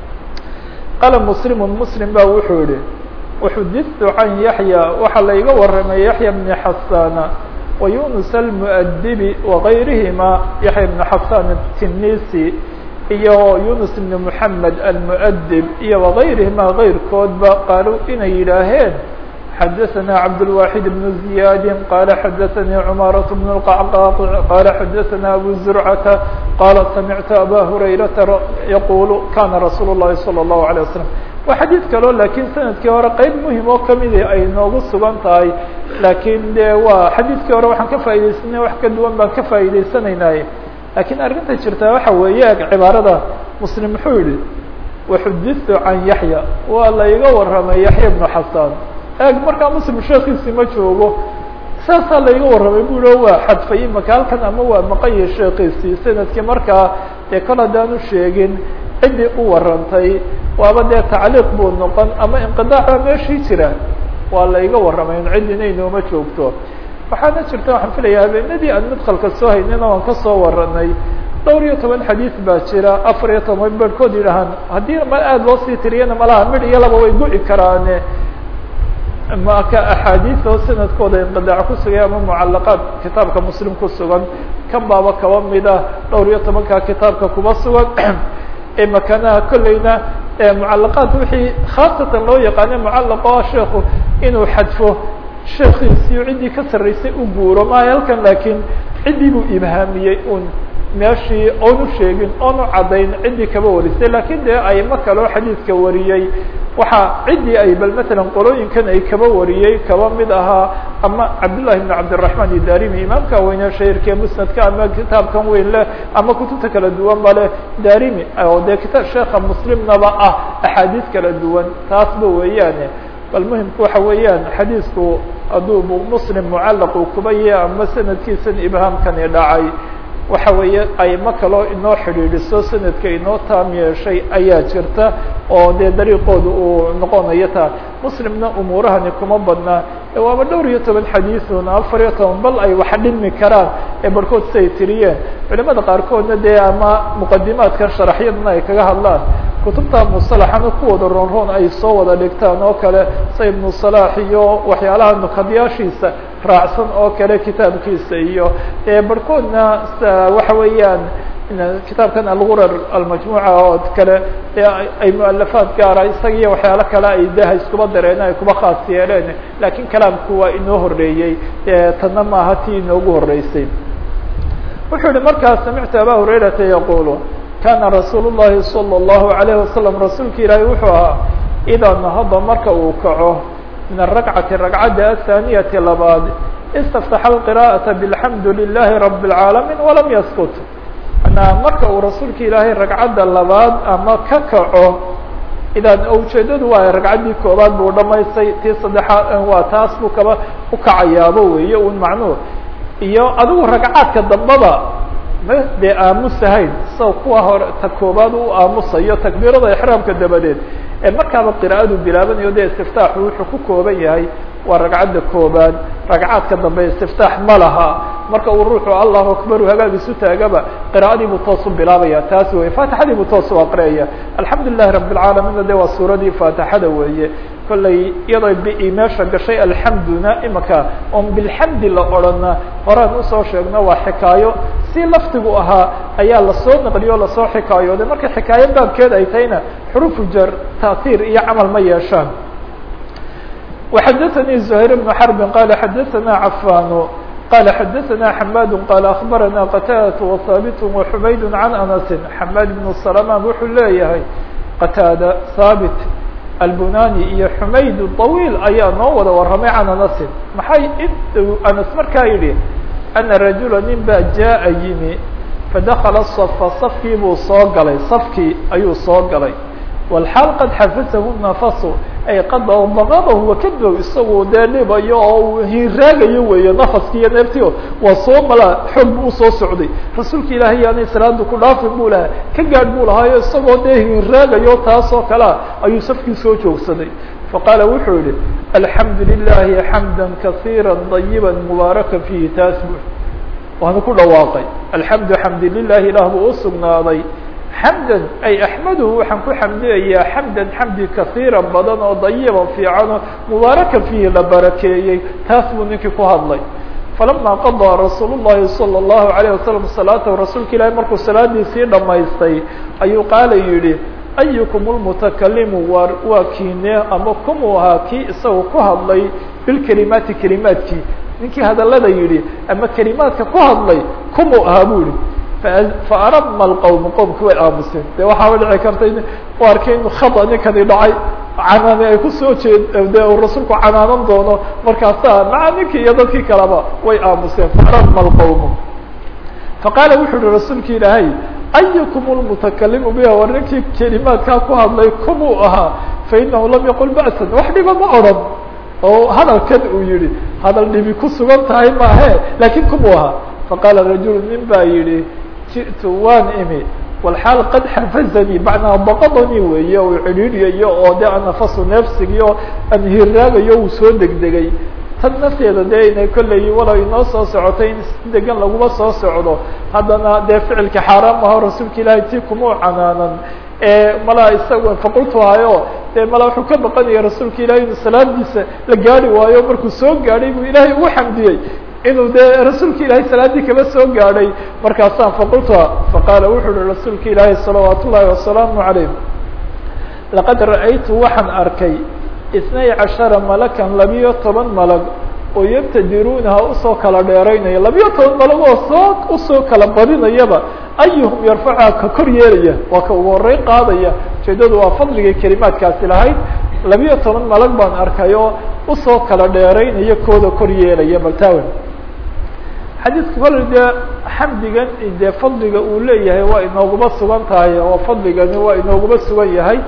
qala muslimu muslim ba wuxuu yihi وxudثtu عan yaحyى waxaa la iga waramay yaحyى بن xasاn وyunus الmؤdibi وغayrihima yaحyى بن xasاn الtinisi iyo yunus بn mحamed almؤdib iyo وغayrihima غayrkoodba qaaluu inay yidhaaheen xadaثna cabdالواحid بن زiyاd qala xadaثnي cmaaraة بن الqعqاq qala xadaثna abu زرcةa qala samictu aba hurayraةa yaqul kana rasuul الlahi salى الlahu عalيه waسلم waa xadiid kaleo lakiin sanadkii hore qeyb muhim oo kamidi ay noogu sugan tahay lakiin de waa xadiidkii hore waxaan ka faa'idaysanay wax ka duwan baan ka faa'idaysanaynay lakiin arrinta jirtaa waxa weeye eg cibaarada muslim muxuu yihi waxudittu can yaxya waa la iga waramay yaxya bnu xasaan eeg markaa muslim sheekiisii ma joogo saasaa la iga warramay bu i waa xadfay imaka halkan ama waa maqanya sheekiisii sanadkii markaa dee kol haddaan u sheegin ciddii u warantay waaba dee tacliiq buu noqon ama inqidaac baa meeshii jira waa la iga warramay in ciddina inooma joogto waxaana jirta waxaan filaya habeenadii aan midqalka soo haynayna waan kasoo waranay dhowr iyo toban xadiid baa jira afar iyo toban barhkood yidhahaan haddii ma aada loo sii tiriyana malaha midh iyo laba way guci karaane maka axaadiis oo sanadkooda inqidaac ku sugay ama mucalaqaad kitaabka muslim ku sugan kan baaba kaba mid ah dhowr iyo tobanka kitaabka kuba sugan makanaha kolleyna mucalaqaad wixii khaasatan loo yaqaana mucalaq oo sheeku inuu xadfo sheekiisii ciddii ka sarreysay u guuro maayo halkan laakiin ciddii buu ibhaamiyey un meeshii oonu sheegin oonu caddayn ciddii kaba warisay lakiin dee ayma kaloo xadiidka wariyey waxa ciddii ay bal matalan qolooyinkan ay kaba wariyey kaba mid ahaa ama cabdullahi bn cabdiraحman idarimi imaamka weyne shahirkee musnadka ama kitaabkan weyn leh ama kutubta kala duwan ba leh darimi oo dee kita sheeka muslimnaba ah axaadiis kala duwan taasba weeyaane bal muhimku waxa weeyaan xadiisku hadduu muslim mucalaq uu kuba yahay ama sanadkiisan ibhaamkani dhacay waxa weeye ayma kaloo inoo xidhiidhiso sanadka inoo taam yeeshay ayaa jirta oo dee dariiqooda uu noqonayo taa muslimna umuurahani kuma badnaa waaba dhowr iyo toban xadiiثuna afar iyo toban bal ay wax dhimi karaan ee barhkood siay tiriyeen culimada qaarkoodna dee ama muqadimaadkan sharaxyadna ay kaga hadlaan kutubta musalaxana kuwooda roon roon ay soo wada dhigtaan oo kale sa ibnu salaax iyo waxyaalaha nukadyaashiisa raacsan oo kale kitaabkiisa iyo barhkoodna waxa weeyaan kitaabkan algurar almajmuuca oo kale ay mualafaad gaara isaga iyo waxyaalo kale ay daha iskuba dareen ay kuba khaas yeeleen lakiin kalaamku waa inoo horeeyey tana maaha tii inoogu horeysay wuxuu yihi markaa samictu aba hurayrata yaqulu kana rasuul الlahi salى الlahu عalيه wasalam rasuulka ilaahi wuxuu ahaa idaa nahada marka uu kaco min arakcati ragcadda athaaniyati labaad istaftaxa alqira'aةa bاlxamdu lilahi rab اlcaalamiin walam yaskut manaa marka uu rasuulka ilaahay ragcadda labaad ama ka kaco idan ujeedadu waa ragcaddii koobaad buu dhamaystay tii saddexaad waa taas buu kaba ukacayaabo weeye un macnuhu iyo adigu ragcaadka dambaba dee aamusahayn sao kuwa hore ta koobaad u aamusayo takbiirada ixraamka dabadeed ee markaaba qira'adu bilaabanayo dee istiftaaxu wuxuu ku kooban yahay waa ragcadda koobaad ragcaadka dambe istiftaax ma laha marka uu ruuxu allahu akbar hagaagiisu taagaba qira'adii buu toos u bilaabaya taas weye faatixadii buu toos u aqriyaya alxamdu lilahi rabi اlcaalamiinna de waa suuradii faatixada weeye kollay iyadoo bi meesha gashay alxamduna imaka oon bilxamdi la odhana horaan usoo sheegno waa xikaayo si laftigu ahaa ayaa lasoo naqliyo o lasoo xikaayooday marka xikaayo baabkeed ay tahayna xurufu jar ta'hiir iyo camal ma yeeshaan وxdثnي زهير بن حرب qال xdثna عفان qال xdثna حماد qال أخبرنا qتاadة وثابت وحmayd عن أنس حماd بن سلمان wuxuu leeyahay qتاadة ثابت البناني iyo حmayd طويل ayaa noo wada waramay عن أنس maxay أنس markaa yihi أنa رaجuلا nin ba jاءa yimi فadkل الصف صفkii buu soo galay صفkii ayuu soo galay والحاaل qad xaفزhu نفس ay qad baqadahu wakadbow isagoo dee dhibayo oo hiraagayo weeye nafaski iyo neeftiyo waa soo mala xoog buu usoo socday rasuulka ilaahay yaanay salaada ku dhaafin buu lahaa ka gaadh buu lahaayo isagoo dee hiraagayo taasoo kalea ayuu safkii soo joogsaday faqaala wuxuu yihi alxamdu lilahi xamda kasiira طayiba mubaaraka fiihi taas bu waana ku dhawaaqay alxamdu xamdi lilahi ilaah buu usugnaaday xamdan ay axmaduhu waxaan ku xamdiyayaa xamdan xamdi kasiira badan oo dayiba fiican oo mubaaraka fiihi la barakeeyey taas buu ninkii ku hadlay falama qadaa rasuul الlahi salى الlahu عalيه wasalam salaatahu rasuulka ilaahi markuu salaadiisii dhamaystay ayuu qaala yihi ayukum lmutakalimu waa waa kiine ama kumuu ahaa kii isaga ku hadlay bilkelimaati kelimaadkii ninkii hadalada yihi ama kelimaadka ku hadlay kumuu ahaa bu yihi faarama اqowm qowmki way aamuseen de waxaaba dhici karta u arkay inu khata ninkani dhacay canaani ay kusoo jeed de uu rasuulku canaanan doono markaasa maca ninkii iyo dadkii kaleba way aamuseen faarama اqowm faqaala wuxuu yihi rasuulki ilaahay ayukum lmutakalimu biha war ninkii kelimaadkaa ku hadlay kumuu ahaa fainahu lam yaqul ba'san wax dhiba ma odhan oo hadalkan uu yihi hadal dhibi ku sugan tahay maahe lakin kumuu ahaa faqaala rajul nin baa yihi ji'tu waan imi walxaal qad xafazanii macnaa baqadanii weeye u cidhiidyayo oo de anafasu neefsigiyo aan hiraagayo uu soo degdegay tan nafteeda dee inay kolley walow inoo soo socotay in si degan laguma soo socdo haddana dee ficilka xaaraam aho rasuulka ilaahay tii kumau canaanan malaa isaga faqultu hayo dee malaa wuxuu ka baqanaya rasuulka ilahay inuu salaadiisa la gaari waayo markuu soo gaadhay buu ilaahay ugu xamdiyey inuu dee rasuulka ilaahay salaadii kaba soo gaadhay markaasaan faqultuha faqaala wuxuu uhi rasuulka ilaahay salawaat ullaahi wasalaamu calayh laqad ra'aytu waxaan arkay isnay cashara malakan labiyo toban malag oo yabtadiruunaha usoo kala dheeraynaya labiyo toban malag oo soo usoo kala badinayaba ayuhum yarfaca ka kor yeelaya waa ka ugu horeyn qaadaya ujeedadu waa fadligay kelimaadkaasi lahayd labiyo toban malag baan arkay oo usoo kala dheeraynaya kooda kor yeelaya baltaawen xadiidka kole dee xamdigan dee fadliga uu leeyahay waa inooguma sugan tahay oo fadligani waa inooguma sugan yahay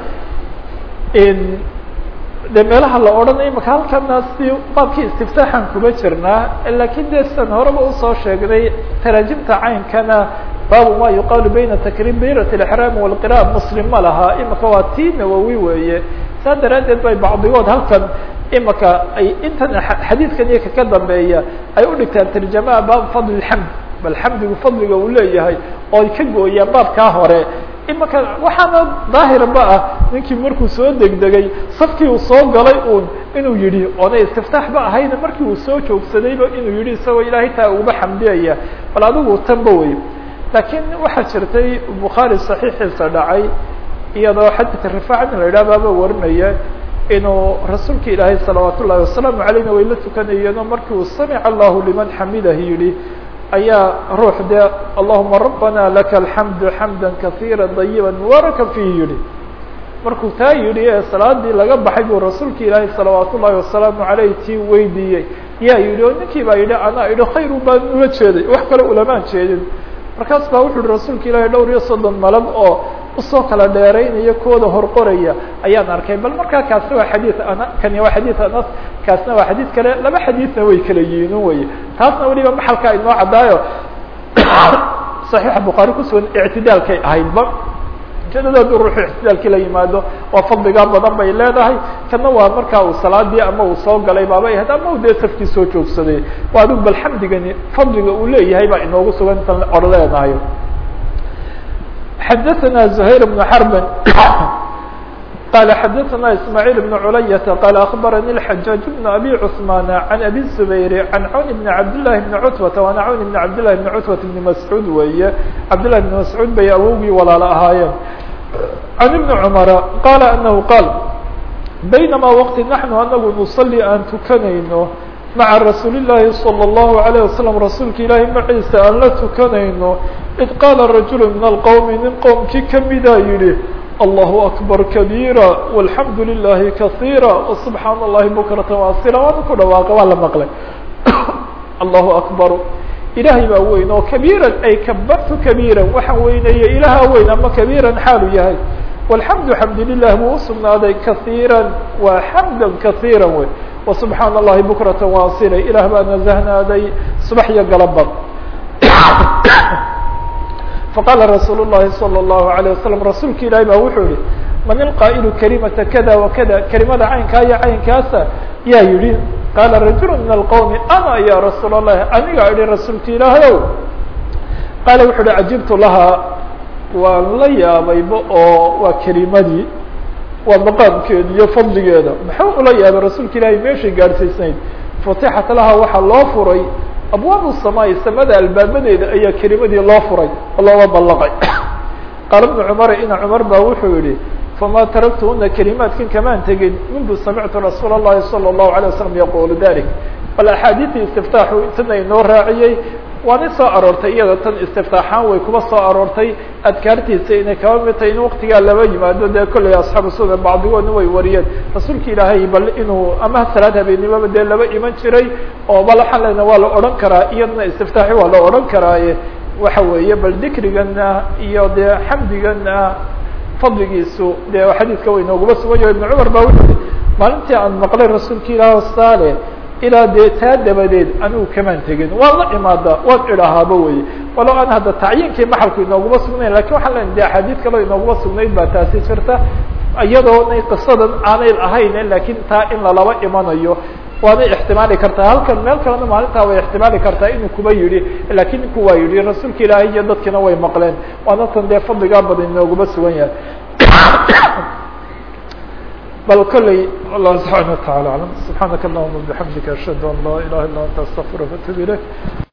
de meelaha la odhanaya maka halkana si baabkii istiftaaxan kuma jirnaa lakin de sidan horeba usoo sheegnay taraajimta caynkana baabu ma yuqaalu bayna takbiirat اlixraam walqira'a muslim ma laha imaka waa tii nawowi weeye saa daraaddeed bay bacdigood halkan imaka ay intan xadiidkan iyo kaka dambeeya ay udhigtaan tarjamaha baab fadl اxamd bal xamdigu fadliga uu leeyahay oo ay ka gooyaan baabkaa hore imaka waxaana daahirba ah ninkii markuu soo degdegay safkii uu soo galay un inuu yihi oona istiftaax ba ahayna markii uu soo joogsadayba inuu yihi isagoo ilaahay taa uba xamdiyaya bal adigu tanba wey lakin waxaa jirtay bukhaari صaxiixiisa dhacay iyadoo xadiidka rifaacan la yidhah baaba warinaya inuu rasuulka ilaahay salawaat ullahi wasalaamu alayna way la tukanayeeno markii uu samica allahu liman xamidah yihi ayaa ruux dee allahuma rabbana laka alxamdu xamda kasiira dayiba mubaaraka fiihi yihi markuu taa yihi ee salaadii laga baxay buu rasuulka ilaahay salawaat ullahi wasalaamu aleyh tii weydiiyey yaa yihi oo ninkii baa yihi anaa idhi khayru baan ula jeeday wax kale ulamaan jeedin markaas baa wuxu uhi rasuulka ilaahay dhowr iyo soddon malag oo usoo kala dheeraynaya kooda horqoraya ayaan arkay bal markaa kaasna waa xadiid ana kani waa xadiid anas kaasna waa xadiid kale laba xadiidna way kala yihiin weye taasna weliba maxalkaa inoo caddaayo صaxiixa bukhaari kusugan ictidaalkay ahaydba ujeedadaadu ruuxu ictidaalkii la yimaado waa fadligaa badan bay leedahay kana waa markaa uu salaadii ama uu soo galay baabay ahayd ama u dee safkii soo joogsaday waa adigu bal xamdigani fadliga uu leeyahay baa inoogu sugan intan or leenahayo xadaثna زhayr بن xrb qال xadaثna ismاعيل بن عuلyة qال أخbarnي الحجاج بن أbي cثمان عن أbي الزبير عن cwn بن عبد اللh بن cتبة waana cwn بن عبد لله بن cتبة بن مسعوud weeye عبد لله بن مسعوud bay awowgii walaalo ahaayeen عن بن cمر qال أنه qاaل بynma وqti نحن anagu نصلي aan tukanayno maعa رasuuل اللahi صلى الله عليه وسلم rasuulka ilaahi maciisa aan la tukanayno إd qاala رaجuل من الqوم nin qowمkii kamida yihi الله أكبر كبيرا والحمد لله كثيرا وسبحaan الlahi بكرة وaصيلا waana ku dhawaaqa waa la mqlay الله أكبر ilahay baa weyn oo كبيرا ay كبرtu كبيرا waxaan weynaya ilaha weyn ama كبيرا xaalu yahay والحمد حمd لله buu usugnaaday كثيرا waa حمدا كثيرا wy وسبحaan الlahi بكرة وaصيلا ilah baa نزهnaaday صبح iyo galبd faqاla rasuul الlahi salى الlahu عalيه wasalam rasuulka ilahi ba wuxuu yihi man ilqaa'ilu kalimata kada wakada kelimada caynkaa iyo caynkaasa yaa yihi qaala rajul min alqowmi ana ya rasuul الlahi aniga idhi rasuulka ilaahayow qaala wuxuu uhi cajibtu lahaa waan la yaabayba oo waa kelimadii waa maqaamkeeda iyo fadligeeda maxuu ula yaabay rasuulka ilahi meeshay gaadhsiisnayd futixat lahaa waxaa loo furay abwaab الsamaai samada albaabadeeda ayaa kelimadii loo furay oo looga ballaqay qaala bnu cumar ina cumar baa wuxuu yihi famaa taraktuna kelimaadkan kamaan tegin mundu samictu rasuul الlahi salى الlahu عalيه wasalam yaqulu dalik bal axaadiidii istiftaaxu intana inoo raaciyey waana soo aroortay iyada tan istiftaaxaan way kuma soo aroortay adkaartiisa inay kaba mid tahay in waktigaa laba yimaado dee kolley asxaabu sunan bacdigoodna way wariyeen rasuulka ilaahay bal inuu ama salaad habeenimaba dee laba iman jiray oo bal waxaan lena waa la odhan karaa iyadna istiftaaxi waa la odhan karaaye waxa weeye bal dikrigana iyo dee xamdigana fadligiisu dee xadiidka way nooguma sugan yaho ibn cumar baa wuxuu maalintii aan maqlay rasuulka ilaah saale ilaa dee taa dabadeed anigu kamaan tegin waan la imaada waan idhahaaba weye walow aan hadda tacyiinkii maxalku inooguma sugnayn lakin waxaan lena de axaadiid kaleo inooguma sugnayd baa taasi jirta iyadoo nay qisadan aanay ahayn lakin taa in lalaba imanayo waanay ixtimaali kartaa halkan meel kalena maalintaa way ixtimaali kartaa inuu kuba yihi lakin ninku waa yihi rasuulka ilaahay iyo dadkina way maqleen waana tan dee fadligaa badan inooguma sugan yahay bal kolley allah subحaanaه وataعalى aعlam subحaanaka اllahuma bحamdika ashhadu an laa ilaha illa anta astغfirka وatub ilayk